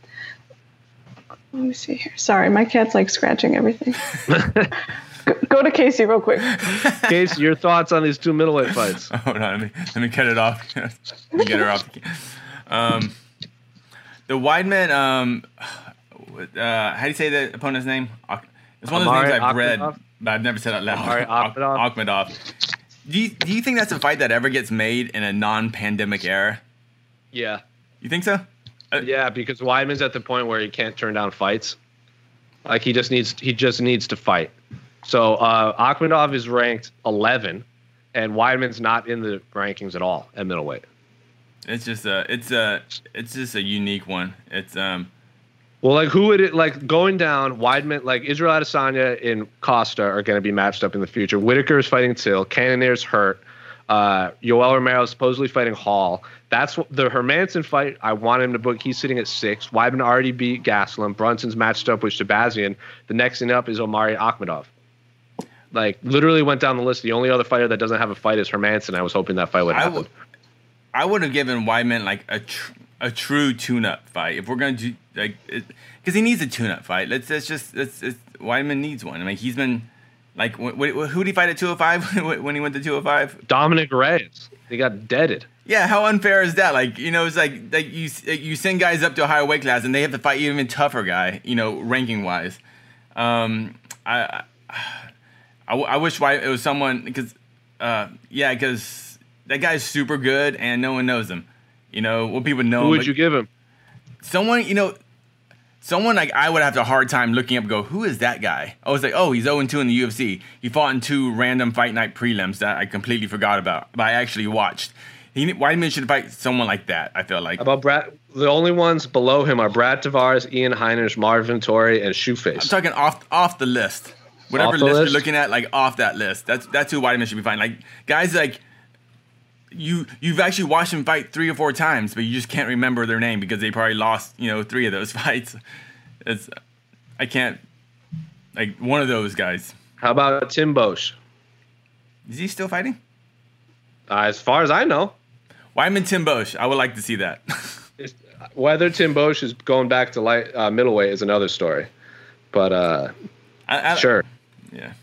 let me see here. Sorry, my cat's like scratching everything. go, go to Casey real quick. Casey, your thoughts on these two middleweight fights? Hold on, let me let me cut it off. Let me get her off. Um, the Weidman, um, uh, how do you say the opponent's name? It's one of those Amari names I've Akhmedov? read, but I've never said it out loud. Amari Akhmedov? Akhmedov. Do you do you think that's a fight that ever gets made in a non-pandemic era? Yeah. You think so? Yeah, because Weidman's at the point where he can't turn down fights. Like he just needs he just needs to fight. So uh, Akhmedov is ranked eleven, and Weidman's not in the rankings at all at middleweight. It's just a it's a it's just a unique one. It's um Well, like who would it like going down? Weidman, like Israel Adesanya and Costa are going to be matched up in the future. Whitaker is fighting Till. Cannonier's hurt. Uh, Yoel Romero supposedly fighting Hall. That's the Hermansson fight. I want him to book. He's sitting at six. Weidman already beat Gastelum. Brunson's matched up with Shabazian. The next thing up is Omari Akhmedov. Like, literally went down the list. The only other fighter that doesn't have a fight is Hermansson. I was hoping that fight would happen. I, w- I would have given Weidman like a tr- a true tune-up fight if we're gonna do like because he needs a tune-up fight. Let's let's just let's, let's Weidman needs one. I mean, he's been like wh- wh- who did he fight at two oh five when he went to two oh five? Dominic Reyes. He got deaded. Yeah, how unfair is that? Like, you know, it's like like you you send guys up to a higher weight class and they have to fight even tougher guy, you know, ranking wise. Um, I, I, I wish why it was someone because, uh, yeah, because that guy's super good and no one knows him. You know, well, people know. Who him, would but you give him? Someone, you know, someone like I would have a hard time looking up and go, who is that guy? I was like, oh, he's oh and two in the U F C. He fought in two random fight night prelims that I completely forgot about, but I actually watched. He, Weidman should fight someone like that, I feel like. About Brad, the only ones below him are Brad Tavares, Ian Heinisch, Marvin Torrey, and Shoeface. I'm talking off off the list. Whatever the list, list? you're looking at, like off that list. That's that's who Weidman should be fighting. Like guys like you you've actually watched him fight three or four times, but you just can't remember their name because they probably lost, you know, three of those fights. It's I can't like one of those guys. How about Tim Bosch? Is he still fighting? Uh, as far as I know. Weidman Tim Bosch. I would like to see that. Whether Tim Bosch is going back to light uh, middleweight is another story. But uh, I, I, sure. Yeah.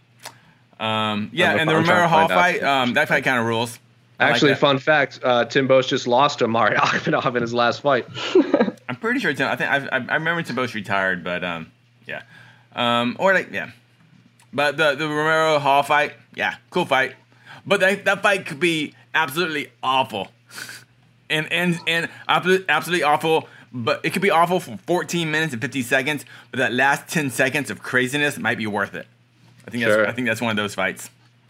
Um, yeah, I'm- and the I'm trying Romero to Hall find out. fight, um, that fight kind of rules. I like Actually, that. fun fact: uh, Tim Bosch just lost to Amari Akhmedov in his last fight. I'm pretty sure Tim. I think I, I, I remember Tim Bosch retired, but um, yeah, um, or like yeah, but the the Romero Hall fight, yeah, cool fight, but that that fight could be absolutely awful, and and and absolutely absolutely awful. But it could be awful for fourteen minutes and fifty seconds, but that last ten seconds of craziness might be worth it. I think Sure. that's I think that's one of those fights.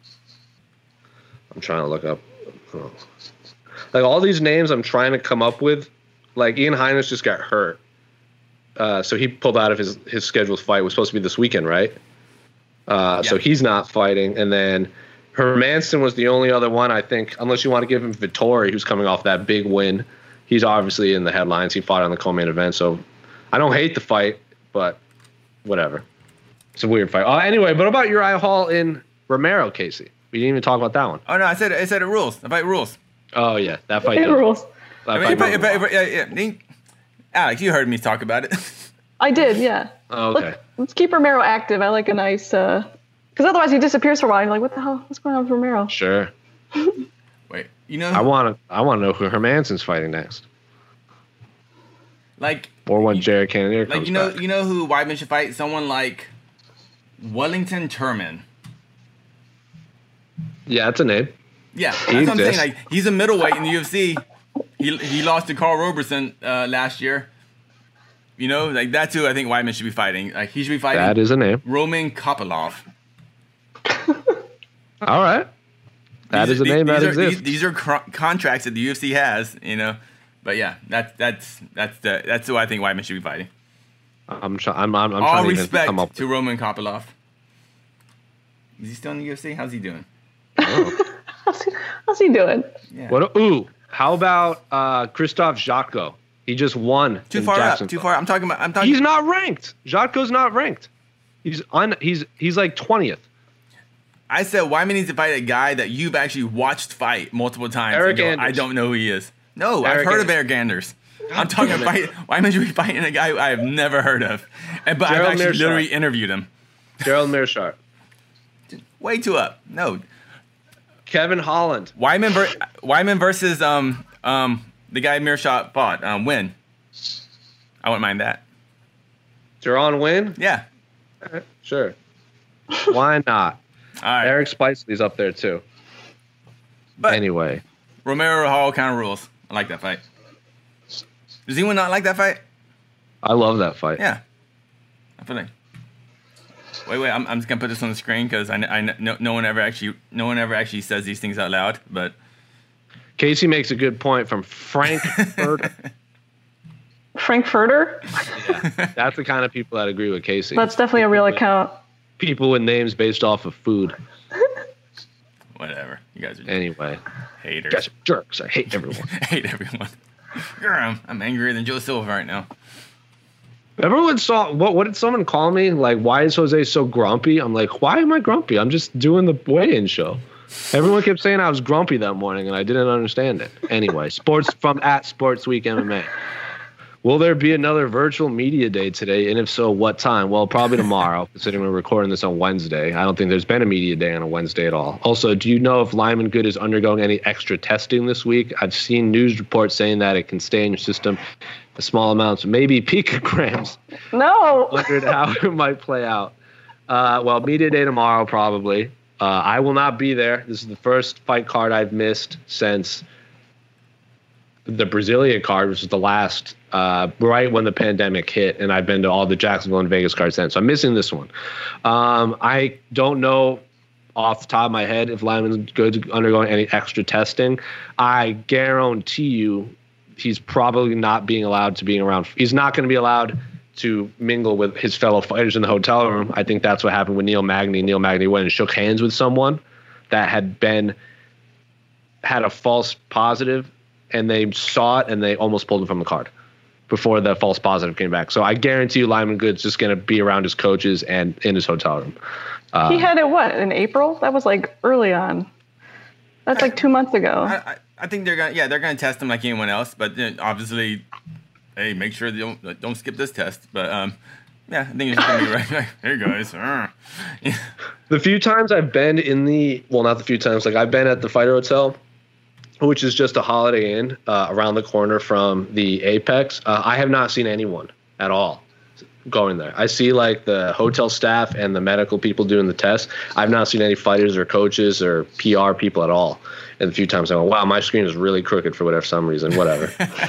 I'm trying to look up. Oh. Like all these names I'm trying to come up with, like Ian Heinisch just got hurt. Uh, so he pulled out of his, his scheduled fight. It was supposed to be this weekend, right? Uh, Yeah. So he's not fighting. And then Hermansson was the only other one, I think, unless you want to give him Vittori, who's coming off that big win. He's obviously in the headlines. He fought on the co-main event. So I don't hate the fight, but whatever. It's a weird fight. Uh, anyway, but about Uriah Hall in Romero, Casey? We didn't even talk about that one. Oh no, I said I said it rules. The fight rules. Oh, yeah. That fight It does. rules. That I mean, fight if I, does. if I, if I, yeah, yeah. They- Alex, you heard me talk about it. I did, yeah. Oh, okay. Let's, let's keep Romero active. I like a nice, uh, because otherwise he disappears for a while. You're like, what the hell? What's going on with Romero? Sure. Wait, you know, I want to. I want to know who Hermansson's fighting next, like, or when Jared Cannonier comes like you know, back. you know who Weidman should fight? Someone like Wellington Turman. Yeah, that's a name. Yeah, that's He what I'm saying. exists. Like, he's a middleweight in the U F C. He he lost to Carl Roberson uh, last year. You know, like that's who I think Weidman should be fighting. Like he should be fighting That is a name. Roman Kopylov. All right. That These is are- a name these that are, exists. These, these are cr- contracts that the U F C has. You know, but yeah, that's that's that's the that's who I think Weidman should be fighting. I'm, try- I'm, I'm, I'm All trying to even respect come up. to Roman Kopylov. Is he still in the U F C? How's he doing? How's he, how's he doing? Yeah. What? Ooh, how about uh, Christoph Jotko? He just won. Too in far up. Jacksonville. Too far. I'm talking about. I'm talking. He's not ranked. Jotko's not ranked. He's un. He's he's like twentieth. I said Wyman needs to fight a guy that you've actually watched fight multiple times. Eric and go, Anders. I don't know who he is. No, I've Eric heard of Anders. Eric Anders. I'm talking about fight. Wyman should be fighting a guy I have never heard of, and, but Gerald I've actually Meerschaert. literally interviewed him. Gerald Meerschaert. Way too up. No, Kevin Holland. Wyman, ver- Wyman versus um um the guy Meerschaert fought. Um, win. I wouldn't mind that. Jerron Wynn. Yeah. Sure. Why not? All right. Eric Spicely's up there too. but Anyway, Romero Hall kind of rules. I like that fight. Does anyone not like that fight? I love that fight. Yeah. I feel like. Wait, wait. I'm, I'm just gonna put this on the screen because I, I no, no one ever actually no one ever actually says these things out loud. But Casey makes a good point from Frank Furter. Frankfurter? Yeah, that's the kind of people that agree with Casey. That's definitely a real account. People with names based off of food. wait, Whatever. You guys are just Anyway, haters. you guys are jerks. I hate everyone. I hate everyone. Girl, I'm angrier than Joe Silva right now. Everyone saw what? What did someone call me? Like, why is Jose so grumpy? I'm like, why am I grumpy? I'm just doing the weigh-in show. Everyone kept saying I was grumpy that morning, and I didn't understand it. Anyway, sports from at Sports Week M M A. Will there be another virtual media day today? And if so, what time? Well, probably tomorrow, considering we're recording this on Wednesday. I don't think there's been a media day on a Wednesday at all. Also, do you know if Lyman Good is undergoing any extra testing this week? I've seen news reports saying that it can stay in your system for small amounts, maybe picograms. No. Wondered how it might play out. Uh, well, media day tomorrow, probably. Uh, I will not be there. This is the first fight card I've missed since the Brazilian card, which was the last uh, right when the pandemic hit, and I've been to all the Jacksonville and Vegas cards since. So I'm missing this one. Um, I don't know off the top of my head if Lyman's Good's undergoing any extra testing. I guarantee you he's probably not being allowed to be around. He's not going to be allowed to mingle with his fellow fighters in the hotel room. I think that's what happened with Neil Magny. Neil Magny went and shook hands with someone that had been had a false positive, and they saw it and they almost pulled him from the card before the false positive came back. So I guarantee you Lyman Good's just going to be around his coaches and in his hotel room. Uh, He had it, what, in April? That was like early on. That's like two months ago. I, I, I think they're gonna, yeah, they're gonna test him like anyone else, but you know, obviously, hey, make sure they don't don't skip this test. But um, yeah, I think it's just gonna be right. Like, hey guys, uh. yeah. The few times I've been in the, well, not the few times, like I've been at the Fighter Hotel, which is just a Holiday Inn uh, around the corner from the Apex. Uh, I have not seen anyone at all going there. I see like the hotel staff and the medical people doing the test. I've not seen any fighters or coaches or P R people at all. And a few times I went, wow, my screen is really crooked for whatever some reason, whatever.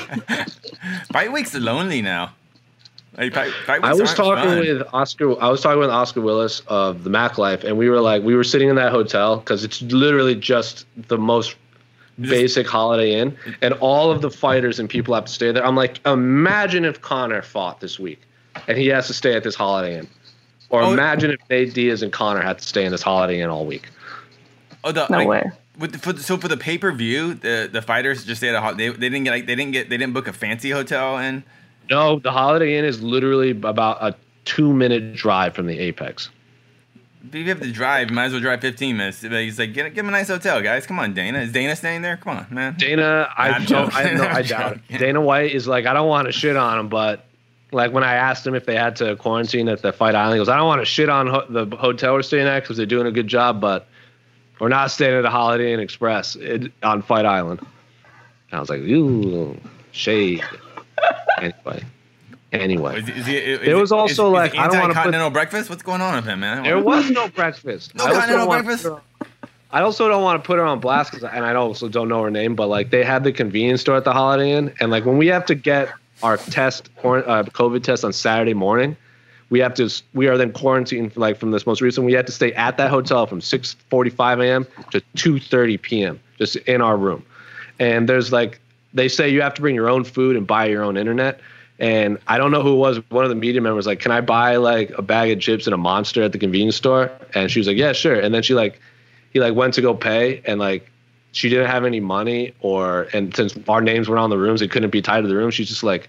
Fight Week's lonely now. Like, fight, fight I was talking fun. with Oscar. I was talking with Oscar Willis of the Mac Life, and we were like, we were sitting in that hotel because it's literally just the most basic Holiday Inn, and all of the fighters and people have to stay there. I'm like, imagine if Conor fought this week, and he has to stay at this Holiday Inn, or oh, imagine if Nate Diaz and Conor had to stay in this Holiday Inn all week. Oh, the, No like, way. With the, for the, so for the pay per view, the the fighters just stayed at a ho- they they didn't get like they didn't get they didn't book a fancy hotel and. No, the Holiday Inn is literally about a two minute drive from the Apex. If you have to drive, you might as well drive fifteen minutes. He's like, get, get him a nice hotel, guys. Come on, Dana. Is Dana staying there? Come on, man. Dana, I I'm don't, I, joking. no, I I'm doubt joking. it. Dana White is like, I don't want to shit on him, but like when I asked him if they had to quarantine at the Fight Island, he goes, I don't want to shit on ho- the hotel we're staying at because they're doing a good job, but we're not staying at the Holiday Inn Express it, on Fight Island. And I was like, ooh, shade. Anyway. Anyway, Is, is he, is, there was also is, like is I don't want to continental breakfast. What's going on with him, man? There was no breakfast. No I also continental don't wanna breakfast? put her on- I also don't want to put her on blast, cause, and I also don't know her name, but like they had the convenience store at the Holiday Inn, and like when we have to get our test, uh, COVID test on Saturday morning, we have to. We are then quarantined like from this most recent. We had to stay at that hotel from six forty-five a.m. to two thirty p.m. just in our room, and there's like they say you have to bring your own food and buy your own internet. And I don't know who it was. One of the media members was like, can I buy like a bag of chips and a Monster at the convenience store? And she was like, yeah, sure. And then she like, he like went to go pay and like, she didn't have any money or, and since our names were on the rooms, it couldn't be tied to the room. She's just like,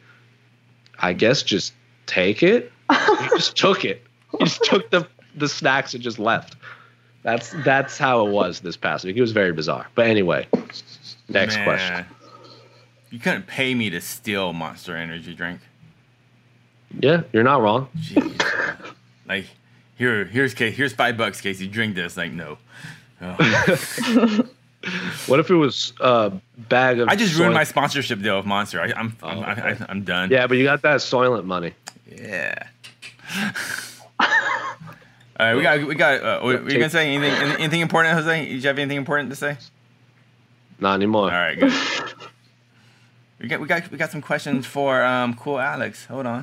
I guess just take it. He just took it. He just took the, the snacks and just left. That's, that's how it was this past week. It was very bizarre. But anyway, next Man. question. You couldn't pay me to steal Monster Energy drink. Yeah, you're not wrong. Jeez. Like, here, here's Casey. Here's five bucks, Casey. Drink this. Like, no. Oh. What if it was a bag of? I just ruined soy- my sponsorship deal with Monster. I, I'm, Oh, I'm, okay. I, I'm done. Yeah, but you got that Soylent money. Yeah. All right, we got, we got. Uh, were you gonna say anything? Anything important, Jose? Did you have anything important to say? Not anymore. All right, good. We got, we got, we got some questions for um, Cool Alex. Hold on.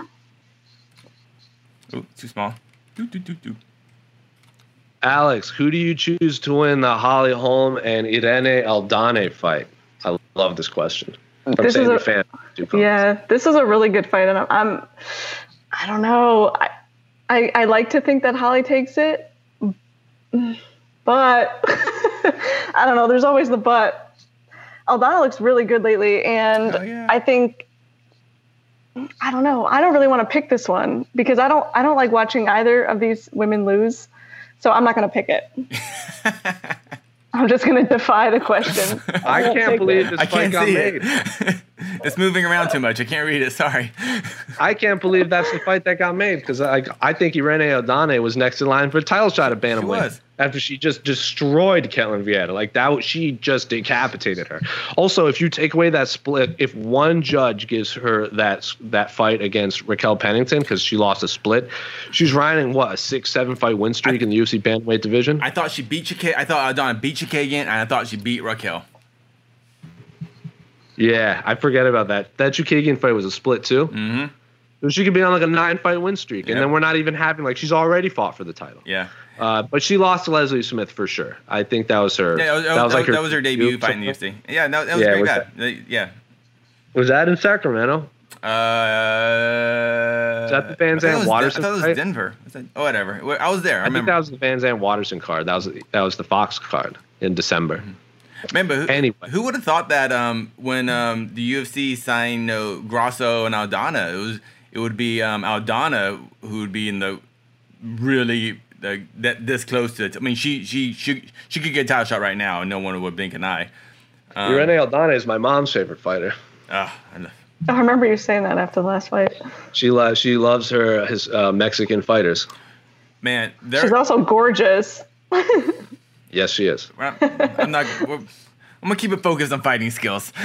Ooh, too small. Doo, doo, doo, doo. Alex, who do you choose to win the Holly Holm and Irene Aldana fight? I love this question. From This is Sandy a- fan. Yeah, this is a really good fight, and I'm, I'm I don't know. I, I I like to think that Holly takes it, but I don't know. There's always the but. Aldana looks really good lately, and oh, yeah. I think I don't know. I don't really want to pick this one because I don't. I don't like watching either of these women lose, so I'm not going to pick it. I'm just going to defy the question. I, I can't believe this I fight got made. It. It's moving around too much. I can't read it. Sorry. I can't believe that's the fight that got made because I I think Irene Aldana was next in line for a title shot at bantamweight after she just destroyed Ketlen Vieira. Like that, she just decapitated her. Also, if you take away that split, if one judge gives her that that fight against Raquel Pennington because she lost a split, she's riding what a six seven fight win streak I, in the U F C bantamweight division. I thought she beat Chikagian. I thought Aldana beat Chikagian, and I thought she beat Raquel. Yeah, I forget about that. That Chookagian fight was a split too. Mm-hmm. So she could be on like a nine fight win streak, yep. and then we're not even having like she's already fought for the title. Yeah, uh, but she lost to Leslie Smith for sure. I think that was her. Yeah, that was, that was, that like was, her, that was her debut fight in the U F C. Yeah, that, that was yeah, very was bad. that, yeah. Was that in Sacramento? Uh, Is that the Van Zandt Watterson? I thought it was fight? Denver. Was that, oh, whatever. I was there. I, I remember. think that was the Van Zandt Watterson card. That was that was the Fox card in December. Mm-hmm. Remember, who, anyway. who would have thought that um, when um, the U F C signed uh, Grasso and Aldana, it was it would be um, Aldana who would be in the really the, that this close to it. I mean, she she she she could get a title shot right now, and no one would blink an eye. Um, Irene Aldana is my mom's favorite fighter. Uh, I know. I remember you saying that after the last fight. She loves she loves her his uh, Mexican fighters. Man, she's also gorgeous. Yes, she is. I'm not. I'm gonna keep it focused on fighting skills.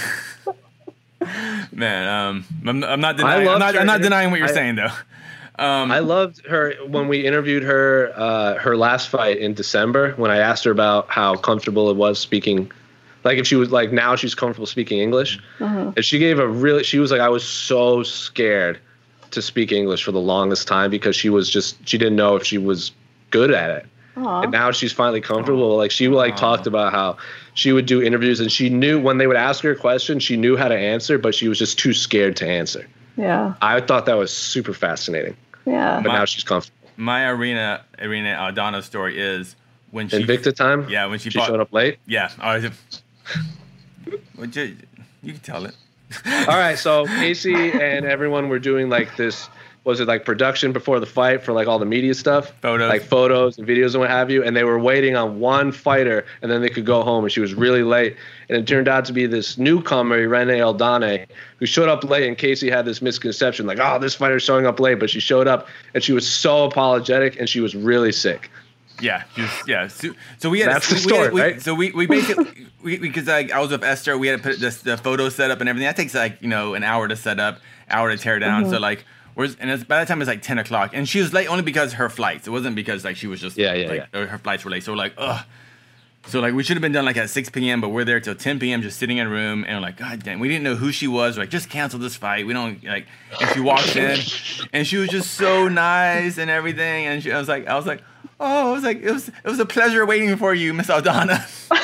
Man, um, I'm, I'm not denying. I'm not, I'm not denying what you're I, saying though. Um, I loved her when we interviewed her. Uh, her last fight in December, when I asked her about how comfortable it was speaking, like if she was like now she's comfortable speaking English, mm-hmm. and she gave a really. She was like, I was so scared to speak English for the longest time because she was just she didn't know if she was good at it. Aww. And now she's finally comfortable. Like she like Aww. talked about how she would do interviews and she knew when they would ask her a question, she knew how to answer, but she was just too scared to answer. Yeah. I thought that was super fascinating. Yeah. But my, now she's comfortable. My Irene Irene Aldana story is when she Invicta time. Yeah, when she, she fought, showed up late. Yeah. I was, well, you, you can tell it. All right, so Casey and everyone were doing like this. Was it like production before the fight for like all the media stuff? Photos. Like photos and videos and what have you. And they were waiting on one fighter and then they could go home. And she was really late. And it turned out to be this newcomer, Irene Aldana, who showed up late. And Casey had this misconception like, oh, this fighter's showing up late. But she showed up and she was so apologetic and she was really sick. Yeah, just, yeah. So, so we had that's a, the story, we had, we, right? So we we basically we, because like I was with Esther, we had to put this, the photo set up and everything. That takes like you know an hour to set up, hour to tear down. Mm-hmm. So like. Whereas, and it's, by that time it's like ten o'clock, and she was late only because her flights. It wasn't because like she was just yeah, yeah, like yeah. her flights were late. So we're like, ugh. So like we should have been done like at six p.m. but we're there till ten p.m. just sitting in a room, and we're like, God damn, we didn't know who she was. We're like, just cancel this fight. We don't like. And she walked in, and she was just so nice and everything, and she, I was like, I was like, oh, I was like, it was it was a pleasure waiting for you, Miss Aldana.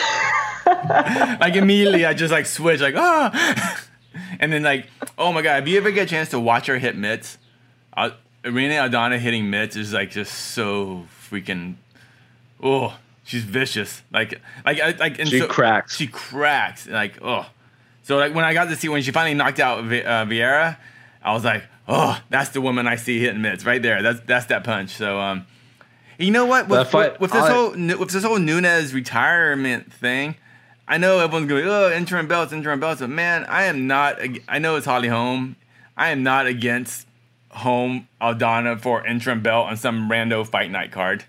Like immediately, I just like switched, like ah. And then, like, oh my God, if you ever get a chance to watch her hit mitts, uh, Irene Aldana hitting mitts is like just so freaking, oh, she's vicious. Like, like, like, and she so, cracks. She cracks. Like, oh. So, like, when I got to see, when she finally knocked out v- uh, Vieira, I was like, oh, that's the woman I see hitting mitts right there. That's that's that punch. So, um, you know what? With, fight, with, with this I, whole with this whole Nunes retirement thing, I know everyone's going, oh, interim belts, interim belts, but man, I am not. I know it's Holly Holm. I am not against Holm Aldana for interim belt on some rando fight night card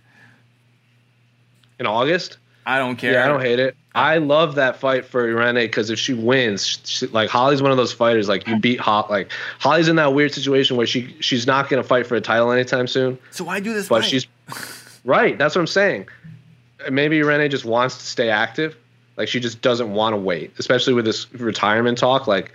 in August. I don't care. Yeah, I don't hate it. I love that fight for Irene because if she wins, she, like Holly's one of those fighters. Like you beat Holly, like Holly's in that weird situation where she she's not going to fight for a title anytime soon. So why do this? But fight? she's right. That's what I'm saying. Maybe Irene just wants to stay active. Like she just doesn't want to wait, especially with this retirement talk. Like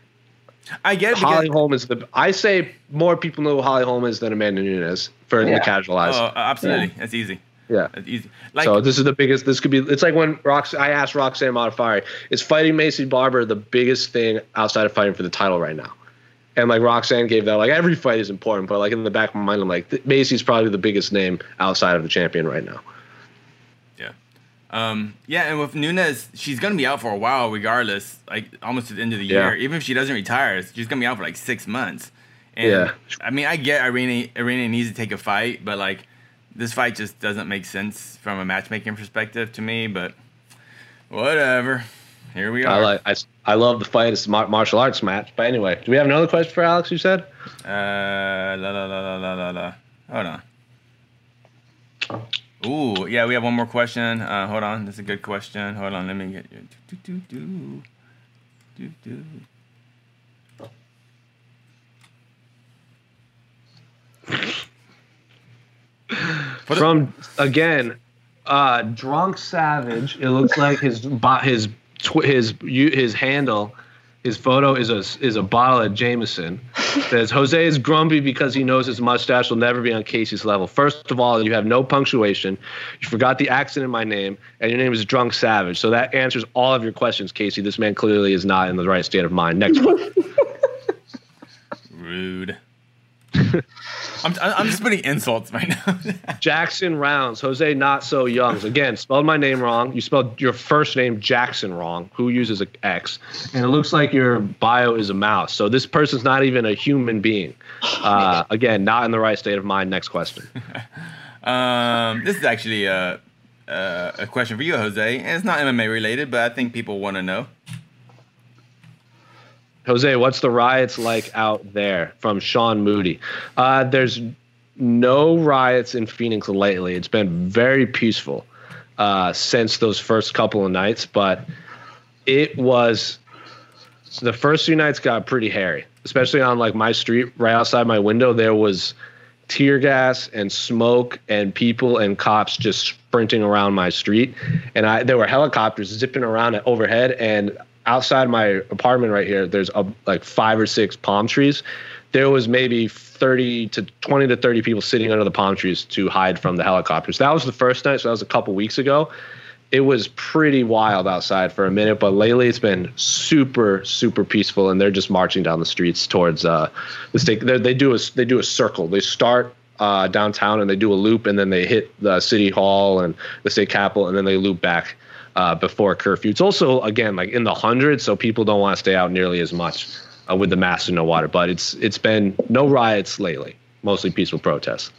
I get it. Holly Holm is the. I say more people know who Holly Holm is than Amanda Nunes for yeah. the casual eyes. Oh, absolutely, yeah. That's easy. Yeah, That's easy. Like, so this is the biggest. This could be. It's like when Rox. I asked Roxanne Modafferi, is fighting Macy Barber the biggest thing outside of fighting for the title right now? And like Roxanne gave that. Like every fight is important, but like in the back of my mind, I'm like Macy's probably the biggest name outside of the champion right now. Yeah. Um, yeah, and with Nunes, she's gonna be out for a while, regardless. Like almost to the end of the Yeah. year, even if she doesn't retire, she's gonna be out for like six months. And, Yeah. I mean, I get Irene. Irene needs to take a fight, but like this fight just doesn't make sense from a matchmaking perspective to me. But whatever. Here we are. I like. I, I love the fight. It's a mar- martial arts match. But anyway, do we have another question for Alex? You said. Uh, la la la la la la la. Hold on. Ooh, yeah, we have one more question. Uh, hold on, this is a good question. Hold on, let me get you. Do, do, do, do, do, do. From again, uh, drunk savage. It looks like his bo- his tw- his you- his handle, his photo is a is a bottle of Jameson. Says Jose is grumpy because he knows his mustache will never be on Casey's level. First of all, you have no punctuation. You forgot the accent in my name, and your name is Drunk Savage. So that answers all of your questions, Casey. This man clearly is not in the right state of mind. Next one. Rude. I'm I'm just putting insults right now. Jackson Rounds. Jose not so young. Again, spelled my name wrong. You spelled your first name Jackson wrong. Who uses an X? And it looks like your bio is a mouse. So this person's not even a human being. Uh, again, not in the right state of mind. Next question. um, this is actually a, a a question for you, Jose, and it's not M M A related, but I think people want to know. Jose, what's the riots like out there? From Sean Moody. Uh, there's no riots in Phoenix lately. It's been very peaceful uh, since those first couple of nights, but it was the first few nights got pretty hairy, especially on like my street right outside my window. There was tear gas and smoke and people and cops just sprinting around my street. And I there were helicopters zipping around overhead, and outside my apartment right here, there's a, like five or six palm trees. There was maybe thirty to twenty to thirty people sitting under the palm trees to hide from the helicopters. That was the first night, so that was a couple weeks ago. It was pretty wild outside for a minute, but lately it's been super, super peaceful, and they're just marching down the streets towards uh, the state. They, they do a they do a circle. They start uh, downtown and they do a loop, and then they hit the city hall and the state capitol, and then they loop back Uh, before curfew. It's also, again, like in the hundreds, so people don't want to stay out nearly as much uh, with the mask and no water. But it's it's been no riots lately, mostly peaceful protests.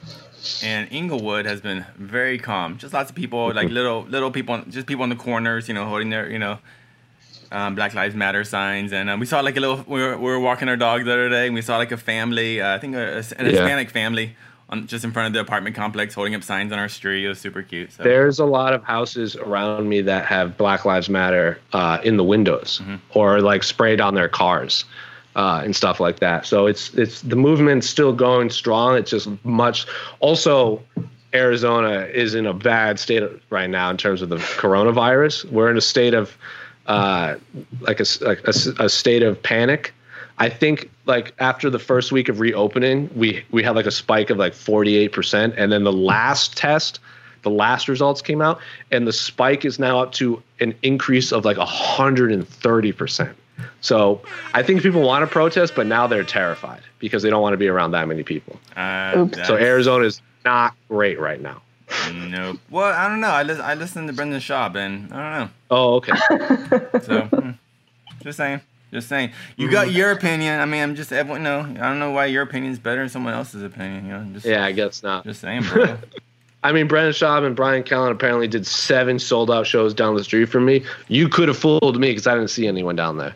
And Inglewood has been very calm. Just lots of people, like little little people, just people in the corners, you know, holding their, you know, um, Black Lives Matter signs. And um, we saw like a little, we were, we were walking our dog the other day, and we saw like a family, uh, I think a, an Yeah. Hispanic family, on just in front of the apartment complex, holding up signs on our street. It was super cute. So. There's a lot of houses around me that have Black Lives Matter uh, in the windows, mm-hmm. or like sprayed on their cars uh, and stuff like that. So it's it's the movement's still going strong. It's just much. Also, Arizona is in a bad state right now in terms of the coronavirus. We're in a state of uh, like a, like a, a state of panic. I think like after the first week of reopening, we we had like a spike of like forty-eight percent. And then the last test, the last results came out, and the spike is now up to an increase of like one hundred thirty percent. So I think people want to protest, but now they're terrified because they don't want to be around that many people. Uh, so Arizona is not great right now. Nope. Well, I don't know. I, li- I listened to Brendan Schaub, and I don't know. Oh, okay. So, hmm, just saying. Just saying. You got your opinion. I mean, I'm just, everyone, no, I don't know why your opinion is better than someone else's opinion. You know, just, yeah, I guess not. Just saying, bro. I mean, Brendan Schaub and Brian Callen apparently did seven sold-out shows down the street from me. You could have fooled me because I didn't see anyone down there.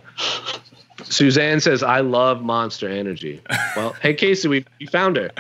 Suzanne says, I love Monster Energy. Well, hey, Casey, we, we found her.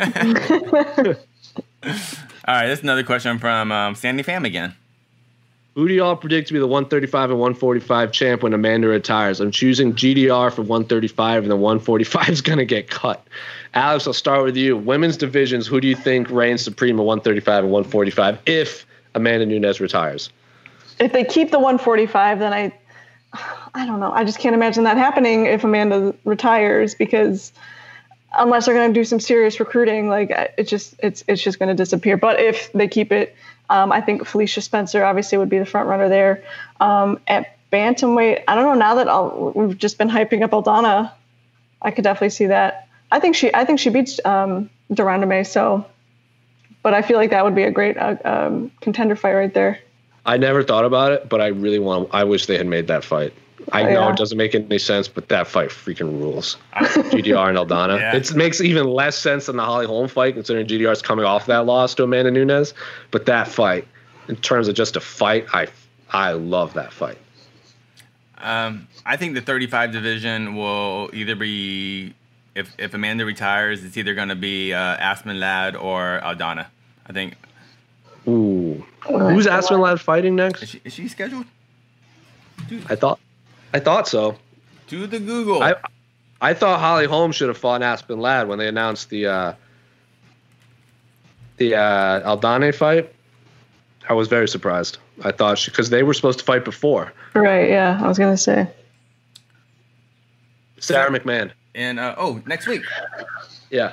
All right, that's another question from um, Sandy Pham again. Who do y'all predict to be the one thirty-five and one forty-five champ when Amanda retires? I'm choosing G D R for one thirty-five, and then one forty-five is going to get cut. Alex, I'll start with you. Women's divisions, who do you think reigns supreme at one thirty-five and one forty-five if Amanda Nunes retires? If they keep the one forty-five, then I, I don't know. I just can't imagine that happening if Amanda retires, because unless they're going to do some serious recruiting, like it just it's it's just going to disappear. But if they keep it, um, I think Felicia Spencer obviously would be the front runner there. Um, at bantamweight, I don't know. Now that I'll, we've just been hyping up Aldana, I could definitely see that. I think she I think she beats um, de Randamie. So, but I feel like that would be a great uh, um, contender fight right there. I never thought about it, but I really want. I wish they had made that fight. I Oh, know yeah. it doesn't make any sense, but that fight freaking rules. G D R and Aldana. Yeah. It makes even less sense than the Holly Holm fight, considering G D R's coming off that loss to Amanda Nunes. But that fight, in terms of just a fight, I I love that fight. Um, I think the thirty-five division will either be, if if Amanda retires, it's either going to be uh, Aspen Ladd or Aldana. I think. Ooh, who's Aspen Ladd fighting next? Is she, is she scheduled? I thought, I thought so. Do the Google. I I thought Holly Holm should have fought Aspen Ladd when they announced the uh, the uh, Aldana fight. I was very surprised. I thought she because they were supposed to fight before. Right, yeah, I was going to say. Sarah McMahon. and uh, oh, next week. Yeah.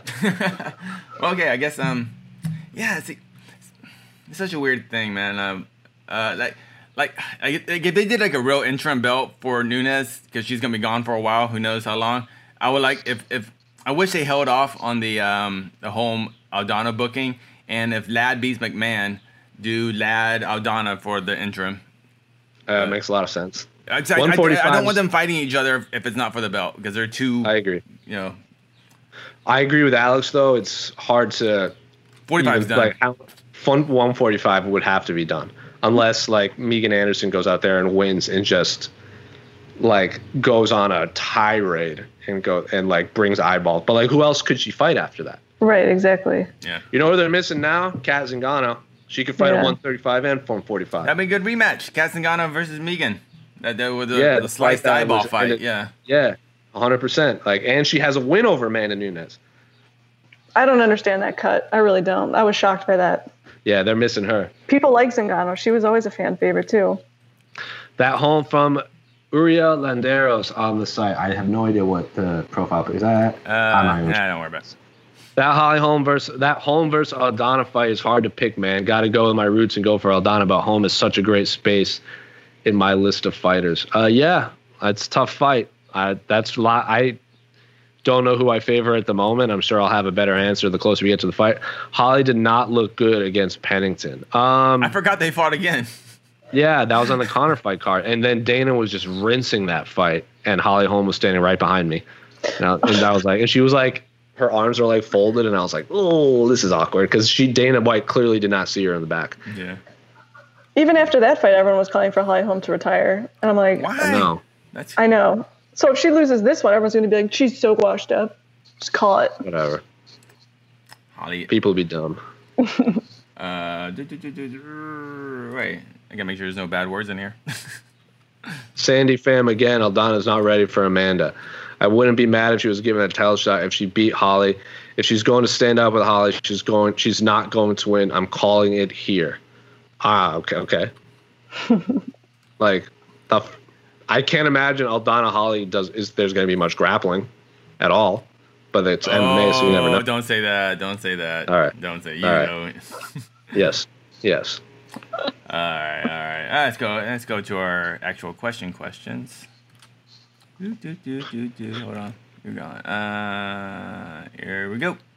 Okay, I guess um, yeah, it's, it's such a weird thing, man. Um, uh, like. Like, like, if they did like a real interim belt for Nunes, because she's gonna be gone for a while, who knows how long. I would like if if I wish they held off on the um the home Aldana booking, and if Ladd beats McMahon, do Ladd Aldana for the interim. Uh, makes a lot of sense. I, I, I, I don't want them fighting each other if it's not for the belt, because they're too. I agree. You know, I agree with Alex though. It's hard to. forty-five is even, done. Like, how, fun one forty-five would have to be done. Unless like Megan Anderson goes out there and wins and just like goes on a tirade and go and like brings eyeballs. But like who else could she fight after that? Right, exactly. Yeah. You know who they're missing now? Kat Zingano. She could fight Yeah. at one thirty-five and one forty-five. That'd be a good rematch. Kat Zingano versus Megan. That, that with the, Yeah, the the sliced fight that eyeball was- fight. and it- Yeah. Yeah, one hundred percent. Like, and she has a win over Amanda Nunes. I don't understand that cut. I really don't. I was shocked by that. Yeah, they're missing her. People like Zingano. She was always a fan favorite, too. That home from Uriel Landeros on the site. I have no idea what the profile is. That Uh, I'm not even nah, don't worry about it. That Holly Holm versus that Holm versus Aldana fight is hard to pick, man. Got to go with my roots and go for Aldana. But Holm is such a great space in my list of fighters. Uh, yeah, it's a tough fight. I that's a lot. I don't know who I favor at the moment. I'm sure I'll have a better answer the closer we get to the fight. Holly did not look good against Pennington. Um, I forgot they fought again. yeah, that was on the Connor fight card, and then Dana was just rinsing that fight, and Holly Holm was standing right behind me, and, I, and I was like, and she was like. Her arms were like folded, and I was like, "Oh, this is awkward," because she Dana White clearly did not see her in the back. Yeah. Even after that fight, everyone was calling for Holly Holm to retire. And I'm like, Why? No, That's I know. So if she loses this one, everyone's going to be like, she's so washed up. Just call it. whatever. Holly. People be dumb. Uh, do, do, do, do, do, wait, I gotta make sure there's no bad words in here. Sandy Pham again. Aldana's not ready for Amanda. I wouldn't be mad if she was given a title shot if she beat Holly. If she's going to stand up with Holly, she's going. She's not going to win. I'm calling it here. Ah, okay, okay. like, the, I can't imagine Aldana Holly does. Is there's going to be much grappling at all? But it's M M A, so you never know. Oh, don't say that. Don't say that. All right. Don't say you All right. know. Yes, yes. all right, all right. Uh, let's go. Let's go to our actual question questions. Do, do, do, do, do. Hold on. You're going. Uh, here we go.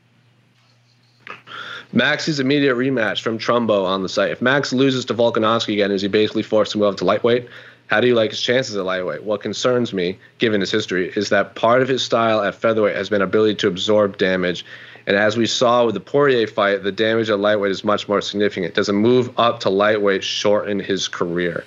Max's immediate rematch from Trumbo on the site. If Max loses to Volkanovski again, is he basically forced to move up to lightweight? How do you like his chances at lightweight? What concerns me, given his history, is that part of his style at featherweight has been ability to absorb damage. And as we saw with the Poirier fight, the damage at lightweight is much more significant. Does a move up to lightweight shorten his career?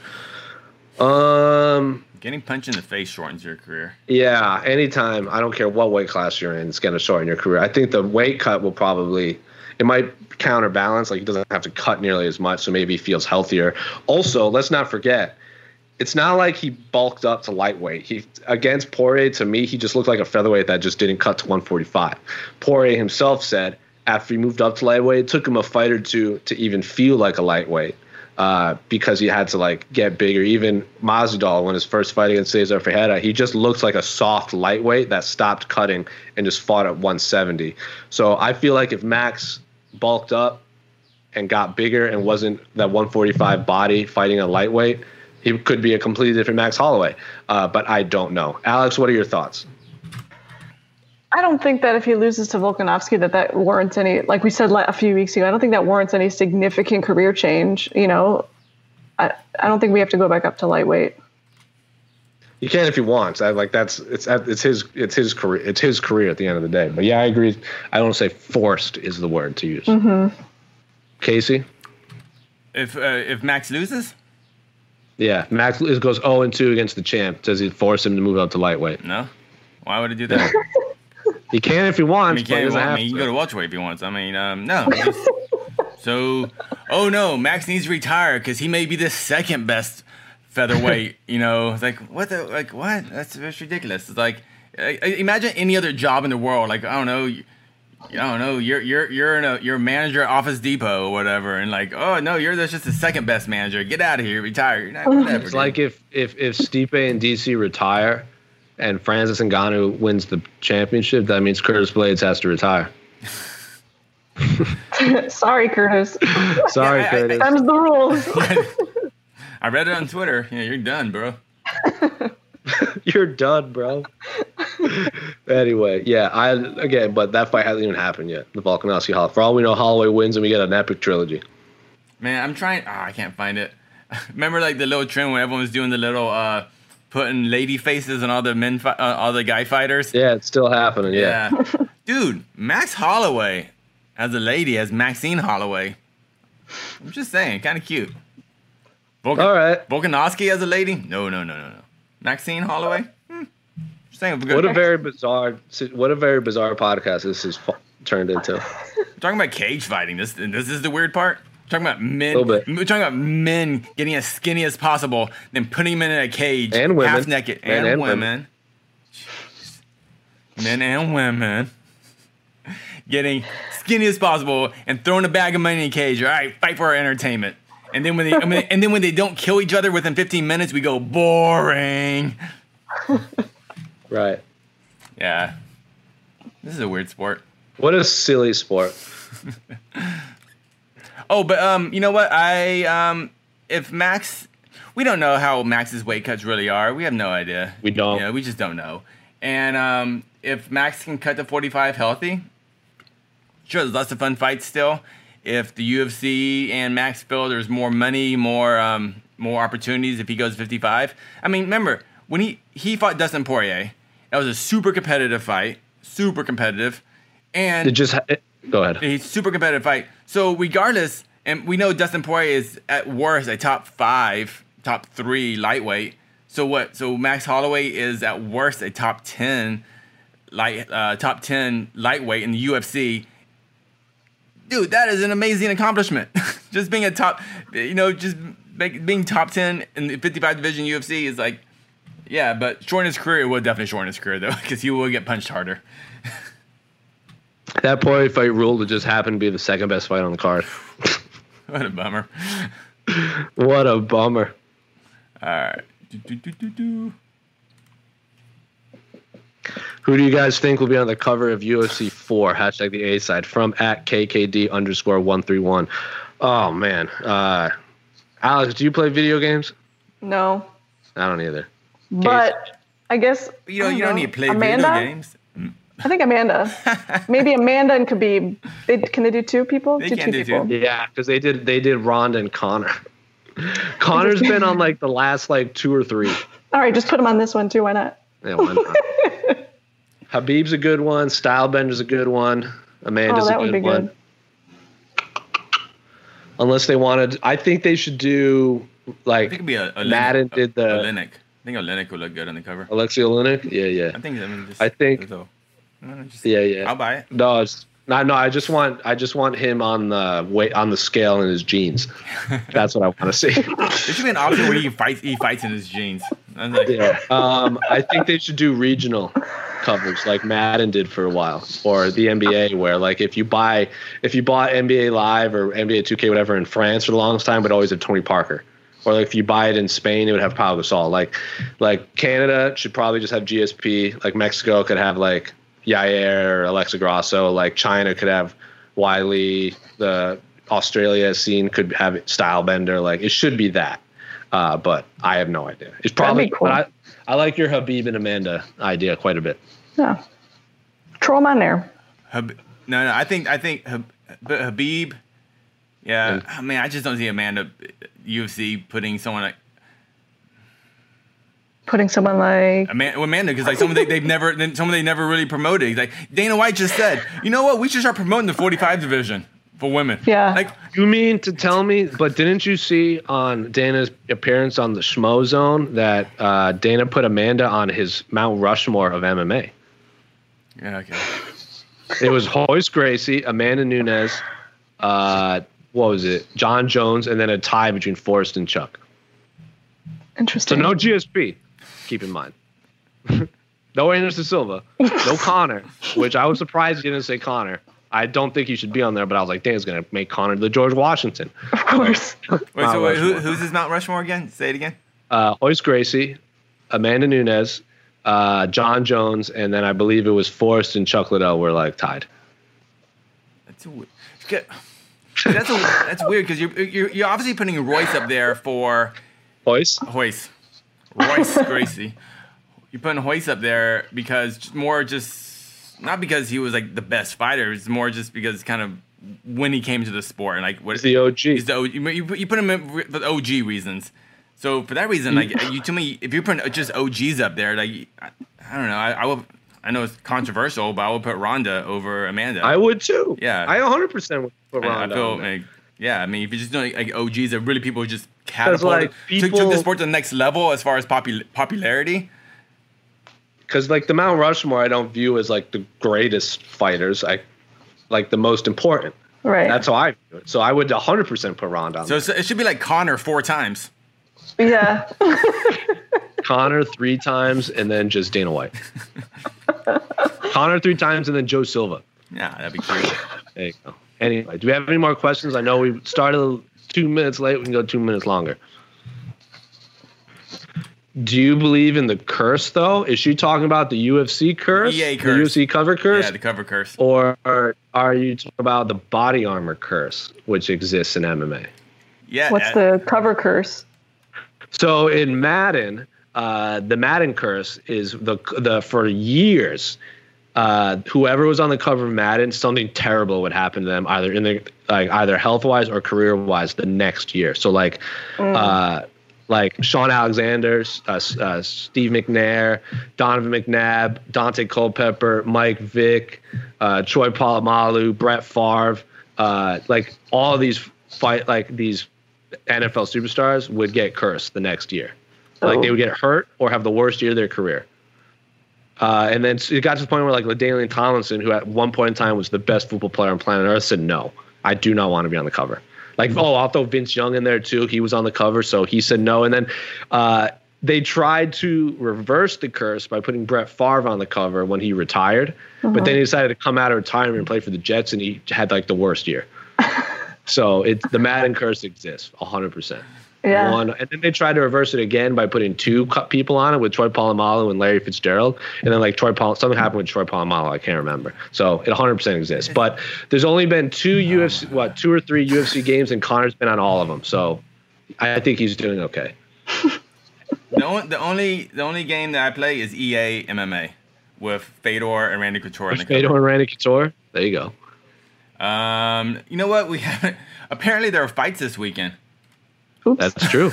Um, Getting punched in the face shortens your career. yeah, anytime. I don't care what weight class you're in, it's going to shorten your career. I think the weight cut will probably, it might counterbalance. Like, he doesn't have to cut nearly as much, so maybe he feels healthier. Also, let's not forget, it's not like he bulked up to lightweight. He against Poirier, to me, he just looked like a featherweight that just didn't cut to one forty-five. Poirier himself said after he moved up to lightweight, it took him a fight or two to even feel like a lightweight uh, because he had to like get bigger. Even Masvidal, when his first fight against Cesar Ferreira, he just looked like a soft lightweight that stopped cutting and just fought at one seventy. So I feel like if Max bulked up and got bigger and wasn't that one forty-five body fighting a lightweight, he could be a completely different Max Holloway, uh, but I don't know. Alex, what are your thoughts? I don't think that if he loses to Volkanovski that that warrants any, like we said a few weeks ago, I don't think that warrants any significant career change. You know, I, I don't think we have to go back up to lightweight. You can if he wants. I like that's it's it's his it's his career it's his career at the end of the day. But yeah, I agree. I don't say forced is the word to use. Mm-hmm. Casey, If uh, if Max loses, yeah, Max goes oh and two against the champ. Says he'd force him to move up to lightweight. no. Why would he do that? He can if he I wants. mean, but he can't, doesn't well, I have mean, he to. can go to welterweight if he wants. I mean, um, no. He's- so, oh no, Max needs to retire because he may be the second best featherweight. You know, it's like what the like what? That's, that's ridiculous. It's like I, I- imagine any other job in the world. Like I don't know, you, I don't know. You're you're you're in a you're a manager at Office Depot or whatever, and like oh no, you're just the second best manager. Get out of here, retire. You're not whatever. It's dude. like if if if Stipe and D C retire, and Francis Ngannou wins the championship, that means Curtis Blades has to retire. Sorry, Curtis. Sorry, Yeah, I- I- Curtis. Them's the rules. I read it on Twitter. Yeah, you're done, bro. You're done, bro. Anyway, yeah, I again, but that fight hasn't even happened yet. The Volkanovski Holloway. For all we know, Holloway wins and we get an epic trilogy. Man, I'm trying. Oh, I can't find it. Remember, like the little trend when everyone was doing the little uh, putting lady faces on all the men, fi- uh, all the guy fighters. Yeah, it's still happening. Yeah, Yeah. Dude, Max Holloway as a lady as Maxine Holloway. I'm just saying, kind of cute. Volkan- All right. Volkanovski as a lady? No, no, no, no, no. Maxine Holloway? Hmm. Just saying. We're what a good. very bizarre, what a very bizarre podcast this has fu- turned into. We're talking about cage fighting. This, this is the weird part. We're talking about men. Little bit. We're talking about men getting as skinny as possible, then putting them in a cage, And women. half naked, Men and, and women. women. Jeez. Men and women getting skinny as possible and throwing a bag of money in a cage. All right, fight for our entertainment. And then when they, I mean, and then when they don't kill each other within fifteen minutes, we go boring. Right. Yeah, this is a weird sport. What a silly sport. Oh, but um, you know what? I um, if Max, we don't know how Max's weight cuts really are. We have no idea. We don't. Yeah, we just don't know. And um, if Max can cut to forty-five healthy, sure, there's lots of fun fights still. If the U F C and Max feel there's more money, more um, more opportunities if he goes fifty-five. I mean, remember when he he fought Dustin Poirier, that was a super competitive fight, super competitive, and It just ha- go ahead. a super competitive fight. So regardless, and we know Dustin Poirier is at worst a top five, top three lightweight. So what? So Max Holloway is at worst a top ten, light, uh, top ten lightweight in the U F C. Dude, that is an amazing accomplishment. Just being a top, you know, just make, being top ten in the fifty-five division U F C is like, yeah, but shorten his career, it will definitely shorten his career though, because he will get punched harder. That Poirier fight ruled to just happen to be the second best fight on the card. What a bummer. What a bummer. All right. Do, do, do, do, do. Who do you guys think will be on the cover of U F C four? Hashtag the A side from at K K D underscore one three one. Oh man. Uh, Alex, do you play video games? No, I don't either. but I guess You know, I you don't know. need to play Amanda? video games. I think Amanda. Maybe Amanda and Khabib. They, can they do two people? They do can two do people. two. Yeah, because they did they did Ronda and Connor. Connor's been on like the last like two or three. All right, just put them on this one too. Why not? Yeah, why not? Habib's a good one. Stylebender's a good one. Amanda's Oh, that a would good be one. good. Unless they wanted, I think they should do I think like it'd be a, a Madden Olenek, did the- Olenek. I think Olenek would look good on the cover. Alexei Oleinik. Yeah, yeah. I think. I mean, just, I think- so, uh, just- Yeah, yeah. I'll buy it. No, it's, no, no. I just want, I just want him on the weight on the scale in his jeans. That's what I want to see. There should be an option where he fights. He fights in his jeans. I'm like, Yeah. Um, I think they should do regional coverage like Madden did for a while, or the N B A, where like if you buy, if you bought N B A Live or N B A two K whatever in France for the longest time, but always have Tony Parker. Or like if you buy it in Spain, it would have Pau Gasol. Like, like Canada should probably just have G S P. Like Mexico could have like Yair or Alexa Grasso. Like China could have Wiley. The Australia scene could have Stylebender. Like it should be that. Uh, but I have no idea. It's probably. be cool. But I, I like your Habib and Amanda idea quite a bit. Yeah. Throw them on there. Hab- no, no. I think. I think. Hab- but Habib Yeah, And- I mean, I just don't see Amanda U F C putting someone like Putting someone like Amanda, Amanda, because like someone they, they've never, someone they never really promoted. Like Dana White just said, you know what? We should start promoting the forty-five division for women. Yeah. Like, You mean to tell me? But didn't you see on Dana's appearance on the Schmo Zone that uh, Dana put Amanda on his Mount Rushmore of M M A? yeah, okay. It was Royce Gracie, Amanda Nunes, uh, what was it? John Jones, and then a tie between Forrest and Chuck. So interesting. no G S P. Keep in mind. No Anderson Silva. No Connor, which I was surprised you didn't say Connor. I don't think he should be on there, but I was like, Dan's going to make Connor the George Washington. Of course. Wait, Mount so wait, who, Rushmore. who's his Mount Rushmore again? Say it again. Uh, Royce Gracie, Amanda Nunes, uh, John Jones, and then I believe it was Forrest and Chuck Liddell were like tied. That's a, we- okay. that's a, that's weird because you're, you're you're obviously putting Royce up there for Royce? Royce, Royce Gracie. You're putting Royce up there because more just not because he was like the best fighter. It's more just because kind of when he came to the sport and like what He's the O G. He's the O G. You put, you put him in for the O G reasons. So for that reason, like you to me, if you're putting just O Gs up there, like I, I don't know, I, I will. I know it's controversial, but I would put Ronda over Amanda. I would too. Yeah. I one hundred percent would put I, I Ronda feel on there. like, yeah. I mean, if you just know like, like O Gs are really people who just catapulted, like, took, people- took the sport to the next level as far as popul- popularity. Because like the Mount Rushmore, I don't view as like the greatest fighters. I like the most important. Right. That's how I view it. So I would one hundred percent put Ronda on So it's, it should be like Connor four times. Yeah. Connor three times and then just Dana White. Connor three times and then Joe Silva. Yeah, that'd be cute. There you go. Anyway, do we have any more questions? I know we started two minutes late. We can go two minutes longer. Do you believe in the curse, though? Is she talking about the U F C curse? E A The curse. U F C cover curse? Yeah, the cover curse. Or are you talking about the body armor curse, which exists in M M A? Yeah. What's uh, the cover curse? So in Madden, uh, the Madden curse is the the for years, uh, whoever was on the cover of Madden, something terrible would happen to them, either in the like either health wise or career wise the next year. So like, uh, like Sean Alexander, uh, uh, Steve McNair, Donovan McNabb, Dante Culpepper, Mike Vick, uh, Troy Polamalu, Brett Favre, uh, like all these fight like these N F L superstars would get cursed the next year. Like Oh. they would get hurt or have the worst year of their career. Uh, and then it got to the point where like LaDainian Tomlinson, who at one point in time was the best football player on planet Earth, said, no, I do not want to be on the cover. Like, oh, I'll throw Vince Young in there too. He was on the cover, so he said no. And then uh, they tried to reverse the curse by putting Brett Favre on the cover when he retired. But then he decided to come out of retirement and play for the Jets, and he had like the worst year. So it's the Madden curse exists one hundred percent. Yeah. One, and then they tried to reverse it again by putting two cut people on it with Troy Polamalu and Larry Fitzgerald. And then like Troy Pol- something happened with Troy Polamalu. I can't remember. So it one hundred percent exists. But there's only been two U F C, what, two or three U F C games, and Connor's been on all of them. So I think he's doing okay. the, only, the only the only game that I play is E A M M A with Fedor and Randy Couture on the Fedor cover. and Randy Couture. There you go. Um, you know what? We haven't. Apparently, there are fights this weekend. Oops. That's true.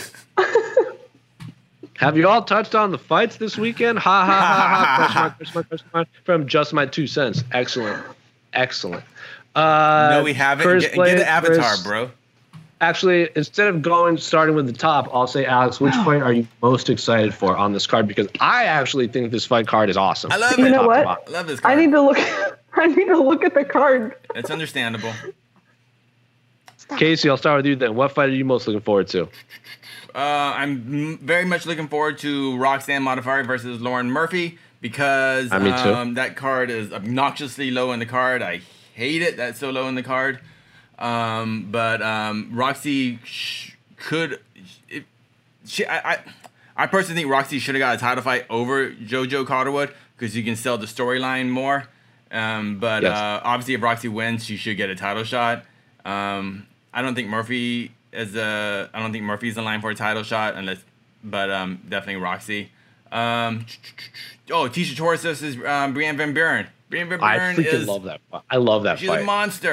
Have you all touched on the fights this weekend? Ha ha ha ha! Question mark, question mark, question mark. From just my two cents. Excellent, excellent. Uh, no, we haven't. first Get, place- get the avatar, first- bro. Actually, instead of going starting with the top, I'll say, Alex, which fight are you most excited for on this card? Because I actually think this fight card is awesome. I love You it. know Talk what? about. I love this I card. need to look. I need to look at the card. It's understandable. Casey, I'll start with you then. What fight are you most looking forward to? Uh, I'm m- very much looking forward to Roxanne Modafferi versus Lauren Murphy because Uh, me too. um, that card is obnoxiously low in the card. I hate it that's so low in the card. Um, but um, Roxy sh- could. It, she, I, I, I personally think Roxy should have got a title fight over JoJo Calderwood because you can sell the storyline more. Um, but Yes. uh, obviously, if Roxy wins, she should get a title shot. Um, I don't think Murphy is a. I don't think Murphy's in line for a title shot unless, but um, definitely Roxy. Um, oh, Tisha Torres versus um, Brianne Van Buren. Brianne Van I Buren freaking is love that fight. I love that she's fight. a monster.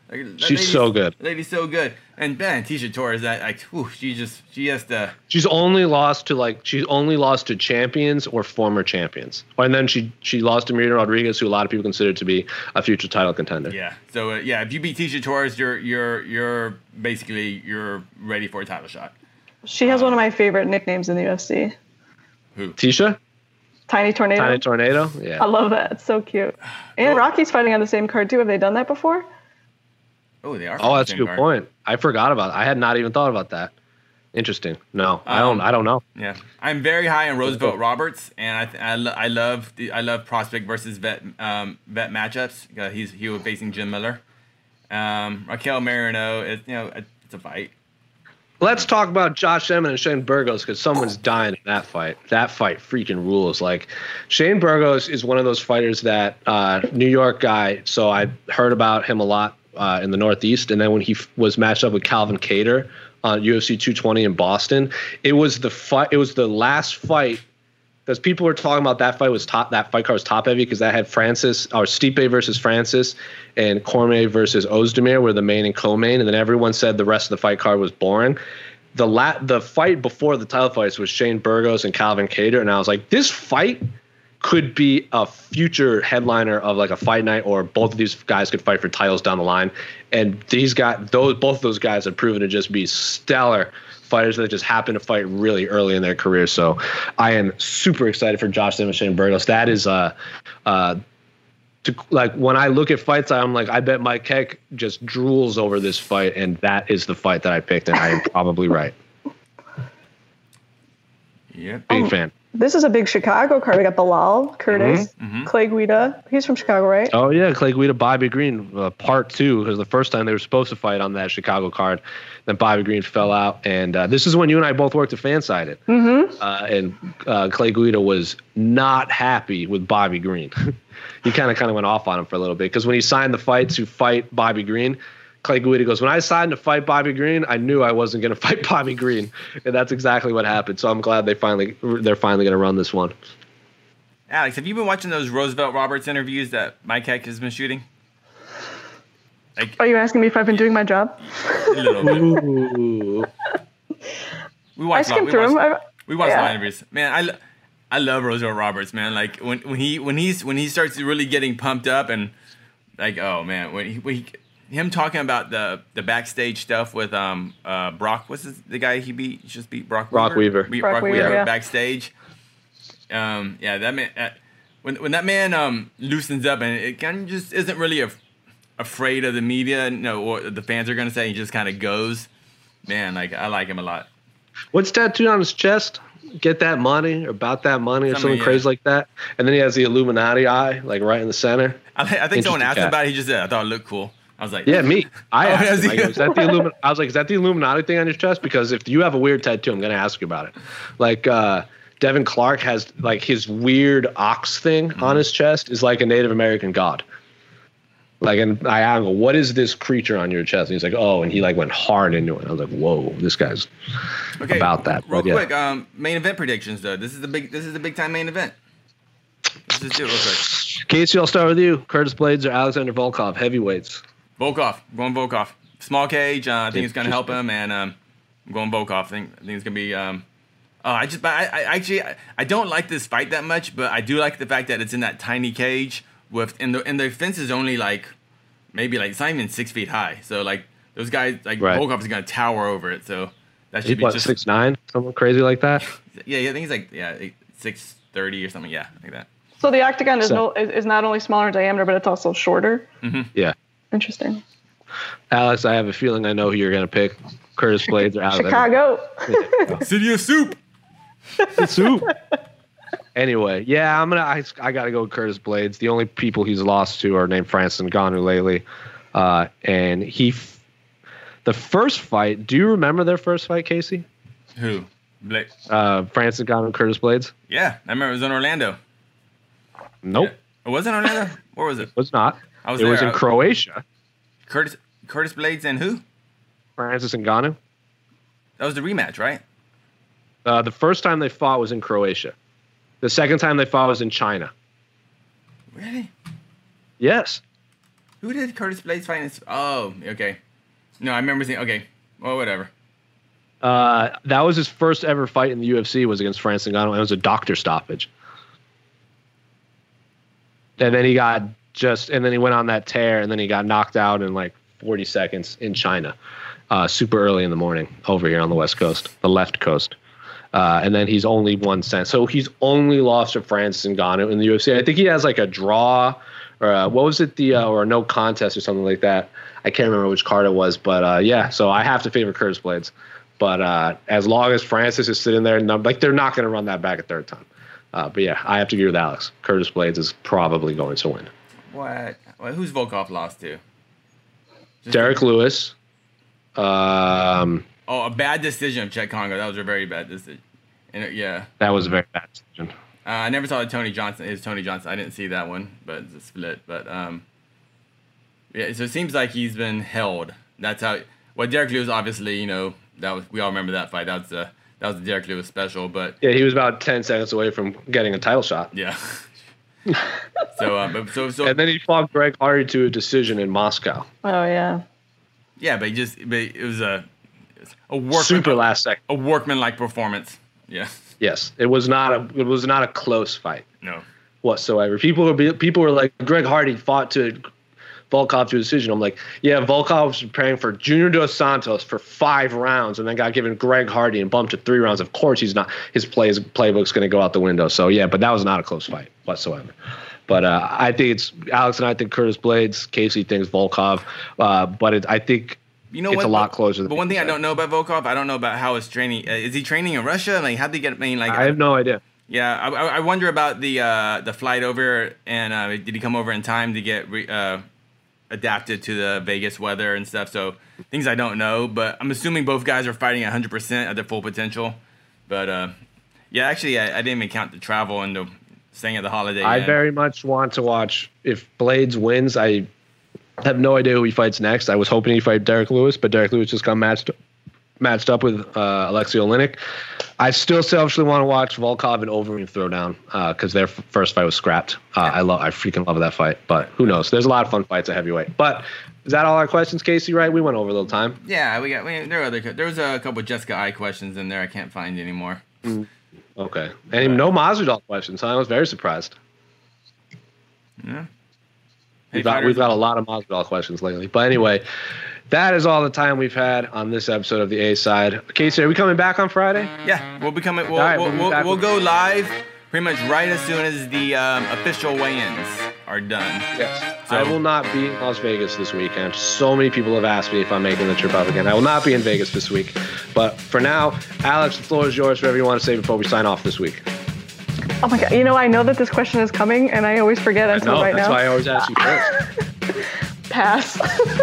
Like, that She's lady's- so good. that Lady's so good. And man, Tisha Torres, that like, whew, she just she has to. She's only lost to like she's only lost to champions or former champions, and then she she lost to Marina Rodriguez, who a lot of people consider to be a future title contender. Yeah. So uh, yeah, if you beat Tisha Torres, you're you're you're basically you're ready for a title shot. She has one of my favorite nicknames in the U F C. Who? Tisha, Tiny Tornado. Tiny Tornado. I Yeah. love that. It's so cute. And Rocky's fighting on the same card too. Have they done that before? Oh, they are. Oh, that's a Same good card. point. I forgot about. I had not even thought about that. Interesting. No, I don't. Um, I don't know. Yeah, I'm very high on Roosevelt Roberts, and I th- I, lo- I love the I love prospect versus vet um, vet matchups. Uh, he's he was facing Jim Miller. Um, Raquel Marino, it's you know it's a fight. Let's talk about Josh Emmett and Shane Burgos because someone's dying in that fight. That fight freaking rules. Like Shane Burgos is one of those fighters that uh, New York guy. So I heard about him a lot uh, in the Northeast, and then when he f- was matched up with Calvin Kattar on U F C two twenty in Boston, it was the fight. It was the last fight. Because people were talking about that fight was top. That fight card was top heavy because that had Francis or Stipe versus Francis and Cormier versus Ozdemir were the main and co-main, and then everyone said the rest of the fight card was boring. The la- the fight before the title fights was Shane Burgos and Calvin Kattar, and I was like, this fight could be a future headliner of like a fight night, or both of these guys could fight for titles down the line. And these guys, those both of those guys have proven to just be stellar fighters that just happen to fight really early in their career. So I am super excited for Josh Emmett and Shane Burgos. That is uh uh to, like when I look at fights, I'm like, I bet Mike Keck just drools over this fight, and that is the fight that I picked, and I am probably right. Yep. Big Oh. fan. This is a big Chicago card. We got Bilal, Curtis, Mhm. Clay Guida. He's from Chicago, right? Oh yeah, Clay Guida, Bobby Green, uh, part two, because the first time they were supposed to fight on that Chicago card, then Bobby Green fell out, and uh, this is when you and I both worked at Fansided, mm-hmm. uh, and uh, Clay Guida was not happy with Bobby Green. He kind of kind of went off on him for a little bit because when he signed the fight to fight Bobby Green, Clay Guida goes, when I signed to fight Bobby Green, I knew I wasn't going to fight Bobby Green, and that's exactly what happened. So I'm glad they finally they're finally going to run this one. Alex, have you been watching those Roosevelt Roberts interviews that Mike Heck has been shooting? Like Are you asking me if I've been doing my job? a little bit. Ooh. We I watched. skimmed we through them. watched, I- we watched yeah. a lot of interviews. Man, I, lo- I love Roosevelt Roberts. Man, like when when he when he's when he starts really getting pumped up and like oh man when he, when he him talking about the the backstage stuff with um uh Brock what's his, the guy he beat he just beat Brock Brock Weaver. Beat Brock Brock, Weaver, Weaver yeah. backstage. Um yeah that man uh, when when that man um loosens up and it kind of just isn't really af- afraid of the media, you know, what the fans are gonna say. He just kind of goes. Man, like I like him a lot. What's tattooed on his chest? Get that money, or about that money, or Something, something yeah. crazy like that. And then he has the Illuminati eye, like right in the center. I, I think someone Interesting asked cat. about it. He just said, I thought it looked cool. I was like, Yeah, me. I Oh, asked yes, him, I, you- go, is that the Illumin- I was like, is that the Illuminati thing on your chest? Because if you have a weird tattoo, I'm going to ask you about it. Like uh, Devin Clark has like his weird ox thing Mm-hmm. on his chest is like a Native American god. Like, and I asked him, what is this creature on your chest? And he's like, oh, and he like went hard into it. I was like, whoa, this guy's okay, about that. Real But, yeah. quick, um, main event predictions though. This is the big. This is the big time main event. Let's just do it real quick. Casey, I'll start with you. Curtis Blades or Alexander Volkov, heavyweights. Volkov, going Volkov. Small cage. Uh, I think it's gonna help him, and um, I'm going Volkov. I think I think it's gonna be. Um, oh, I just, but I, I actually, I, I don't like this fight that much, but I do like the fact that it's in that tiny cage with, and the and the fence is only like, maybe like it's not even six feet high. So like those guys, like Right. Volkov is gonna tower over it. So that should He's be what, just six nine, something crazy like that? Yeah, yeah, I think he's like yeah, six thirty or something. Yeah, like that. So the octagon is So- no is, is not only smaller in diameter, but it's also shorter. Yeah. Interesting. Alex, I have a feeling I know who you're going to pick. Curtis Blades or Alexander. Chicago. City of Soup. Soup. Anyway, yeah, I'm gonna. I, I got to go with Curtis Blades. The only people he's lost to are named Francis Ngannou lately, uh, and he. F- the first fight. Do you remember their first fight, Casey? Who? Bla- Uh, Francis Ngannou and Curtis Blades. yeah, I remember it was in Orlando. Nope, It was in Orlando. Where was it? it was not. I was it was there. in I- Croatia. Curtis Curtis Blades and who? Francis Ngannou. That was the rematch, right? Uh, the first time they fought was in Croatia. The second time they fought was in China. Really? Yes. Who did Curtis Blades fight? In, oh, okay. No, I remember seeing. Okay, well, whatever. Uh, that was his first ever fight in the U F C. Was against Francis Ngannou. And it was a doctor stoppage. And then he got just, and then he went on that tear, and then he got knocked out in like forty seconds in China, uh, super early in the morning over here on the West Coast, the left coast. Uh, and then he's only won since. So he's only lost to Francis Ngannou in the U F C. I think he has like a draw. Or uh, what was it, the uh, or a no contest or something like that. I can't remember which card it was, but uh, yeah. So I have to favor Curtis Blades, but uh, as long as Francis is sitting there, and like they're not going to run that back a third time. Uh, but yeah, I have to agree with Alex. Curtis Blades is probably going to win. What? Well, who's Volkov lost to? Just Derek Lewis. Um, oh, a bad decision of Chet Congo. That was a very bad decision. And it, yeah, that was a very bad decision. Uh, I never saw the Tony Johnson. His Tony Johnson. I didn't see that one, but it's a split. But um, yeah. So it seems like he's been held. That's how. Well, Derek Lewis, obviously, you know, that was. We all remember that fight. That was the that was the Derek Lewis special. But yeah, he was about ten seconds away from getting a title shot. Yeah. so, uh, but so so. And then he fought Greg Hardy to a decision in Moscow. Oh yeah. Yeah, but he just. But it was a. A workman, super last second. A workman-like performance. Yeah. Yes, it was not a it was not a close fight. No. Whatsoever. People were people were like, Greg Hardy fought to Volkov to a decision. I'm like, yeah, Volkov was preparing for Junior Dos Santos for five rounds and then got given Greg Hardy and bumped to three rounds. Of course, he's not his plays playbook's going to go out the window. So yeah, but that was not a close fight whatsoever. But uh, I think it's Alex and I think Curtis Blades. Casey thinks Volkov. Uh, but it, I think. You know it's what? a lot closer. But one thing I don't know about Volkov, I don't know about how his training. Uh, is he training in Russia? Like, how'd they get? I mean, like, I have no idea. Yeah, I, I wonder about the uh, the flight over, and uh, did he come over in time to get re, uh, adapted to the Vegas weather and stuff? So things I don't know, but I'm assuming both guys are fighting one hundred percent at their full potential. But uh, yeah, actually, I, I didn't even count the travel and the staying at the Holiday Inn. I very much want to watch if Blades wins. I. I have no idea who he fights next. I was hoping he'd fight Derek Lewis, but Derek Lewis just got matched matched up with uh, Alexei Oleinik. I still selfishly want to watch Volkov and Overeem Throwdown because uh, their f- first fight was scrapped. Uh, I love, I freaking love that fight. But who knows? There's a lot of fun fights at heavyweight. But is that all our questions, Casey? Right? We went over a little time. Yeah, we got. We, there were other. There was a couple of Jessica I questions in there. I can't find anymore. Mm. Okay, and no Masvidal questions. Huh? I was very surprised. Yeah. We've got, we've got a lot of Masvidal questions lately. But anyway, that is all the time we've had on this episode of the A Side. Casey, are we coming back on Friday? Yeah, we'll be coming. We'll, right, we'll, we'll, we'll, we'll go live pretty much right as soon as the um, official weigh-ins are done. Yes. So, I will not be in Las Vegas this weekend. So many people have asked me if I'm making the trip out again. I will not be in Vegas this week. But for now, Alex, the floor is yours. Whatever you want to say before we sign off this week. Oh my God! You know, I know that this question is coming, and I always forget until know, right that's now. That's why I always ask you first. Pass.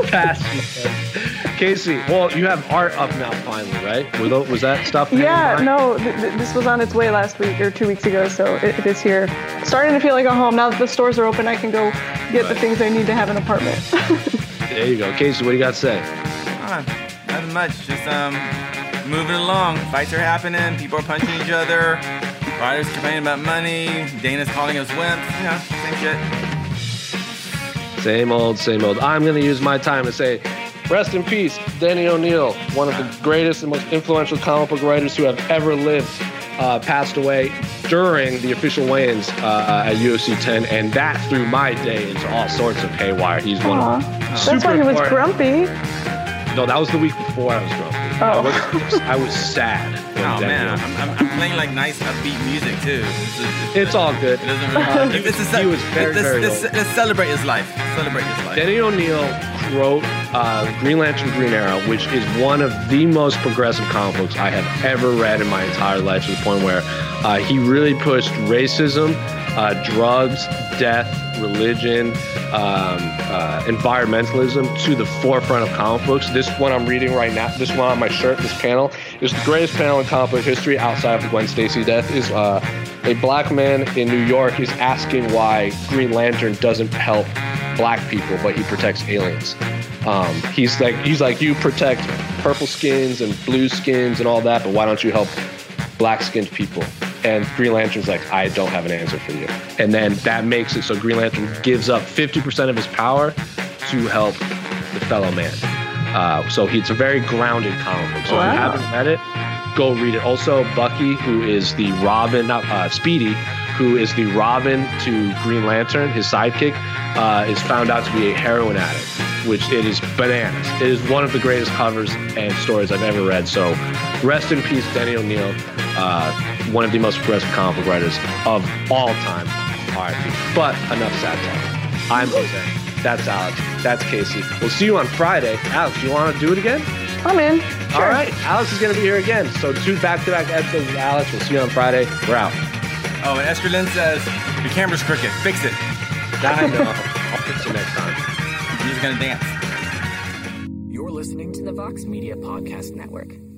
Pass. Casey, well, you have art up now finally, right? Was, those, was that stuff? Yeah, no, th- th- this was on its way last week or two weeks ago, so it, it is here. Starting to feel like a home. Now that the stores are open, I can go get right. the things I need to have an apartment. There you go. Casey, what do you got to say? Uh, nothing much. Just um, moving along. Fights are happening. People are punching each other. Fighters complaining about money. Dana's calling us wimps. You know, same shit. Same old, same old. I'm going to use my time to say, rest in peace, Denny O'Neil, one of the greatest and most influential comic book writers who have ever lived, uh, passed away during the official weigh-ins uh, at U F C ten, and that threw my day into all sorts of haywire. He's one Aww. of them. That's why he was grumpy. No, that was the week before I was grumpy. Oh. I, was, I was sad. Oh man, I'm, I'm, I'm playing like nice upbeat music too. It's, it's, it's all good. It doesn't really. It's, it's a, he was very, let's, very let's, let's celebrate his life. Celebrate his life. Denny O'Neil wrote uh, Green Lantern, Green Arrow, which is one of the most progressive comic books I have ever read in my entire life, to the point where uh, he really pushed racism, uh, drugs, death, religion, um, uh, environmentalism to the forefront of comic books. This one I'm reading right now, this one on my shirt, this panel, is the greatest panel in comic book history outside of the Gwen Stacy death. Is uh, a black man in New York is asking why Green Lantern doesn't help black people, but he protects aliens. Um, he's like, he's like, you protect purple skins and blue skins and all that, but why don't you help black-skinned people? And Green Lantern's like, I don't have an answer for you. And then that makes it so Green Lantern gives up fifty percent of his power to help the fellow man. Uh, so it's a very grounded comic book. So wow. If you haven't read it, go read it. Also, Bucky, who is the Robin, not uh, Speedy, who is the Robin to Green Lantern, his sidekick, uh, is found out to be a heroin addict, which it is bananas. It is one of the greatest covers and stories I've ever read. So rest in peace, Denny O'Neil, uh, one of the most progressive comic book writers of all time. R I P. But enough sad talk. I'm Jose. That's Alex. That's Casey. We'll see you on Friday. Alex, you want to do it again? I'm in. Sure. All right. Alex is going to be here again. So two back-to-back episodes with Alex. We'll see you on Friday. We're out. Oh, and Esther Lynn says, your camera's crooked. Fix it. I know. I'll fix it next time. He's going to dance. You're listening to the Vox Media Podcast Network.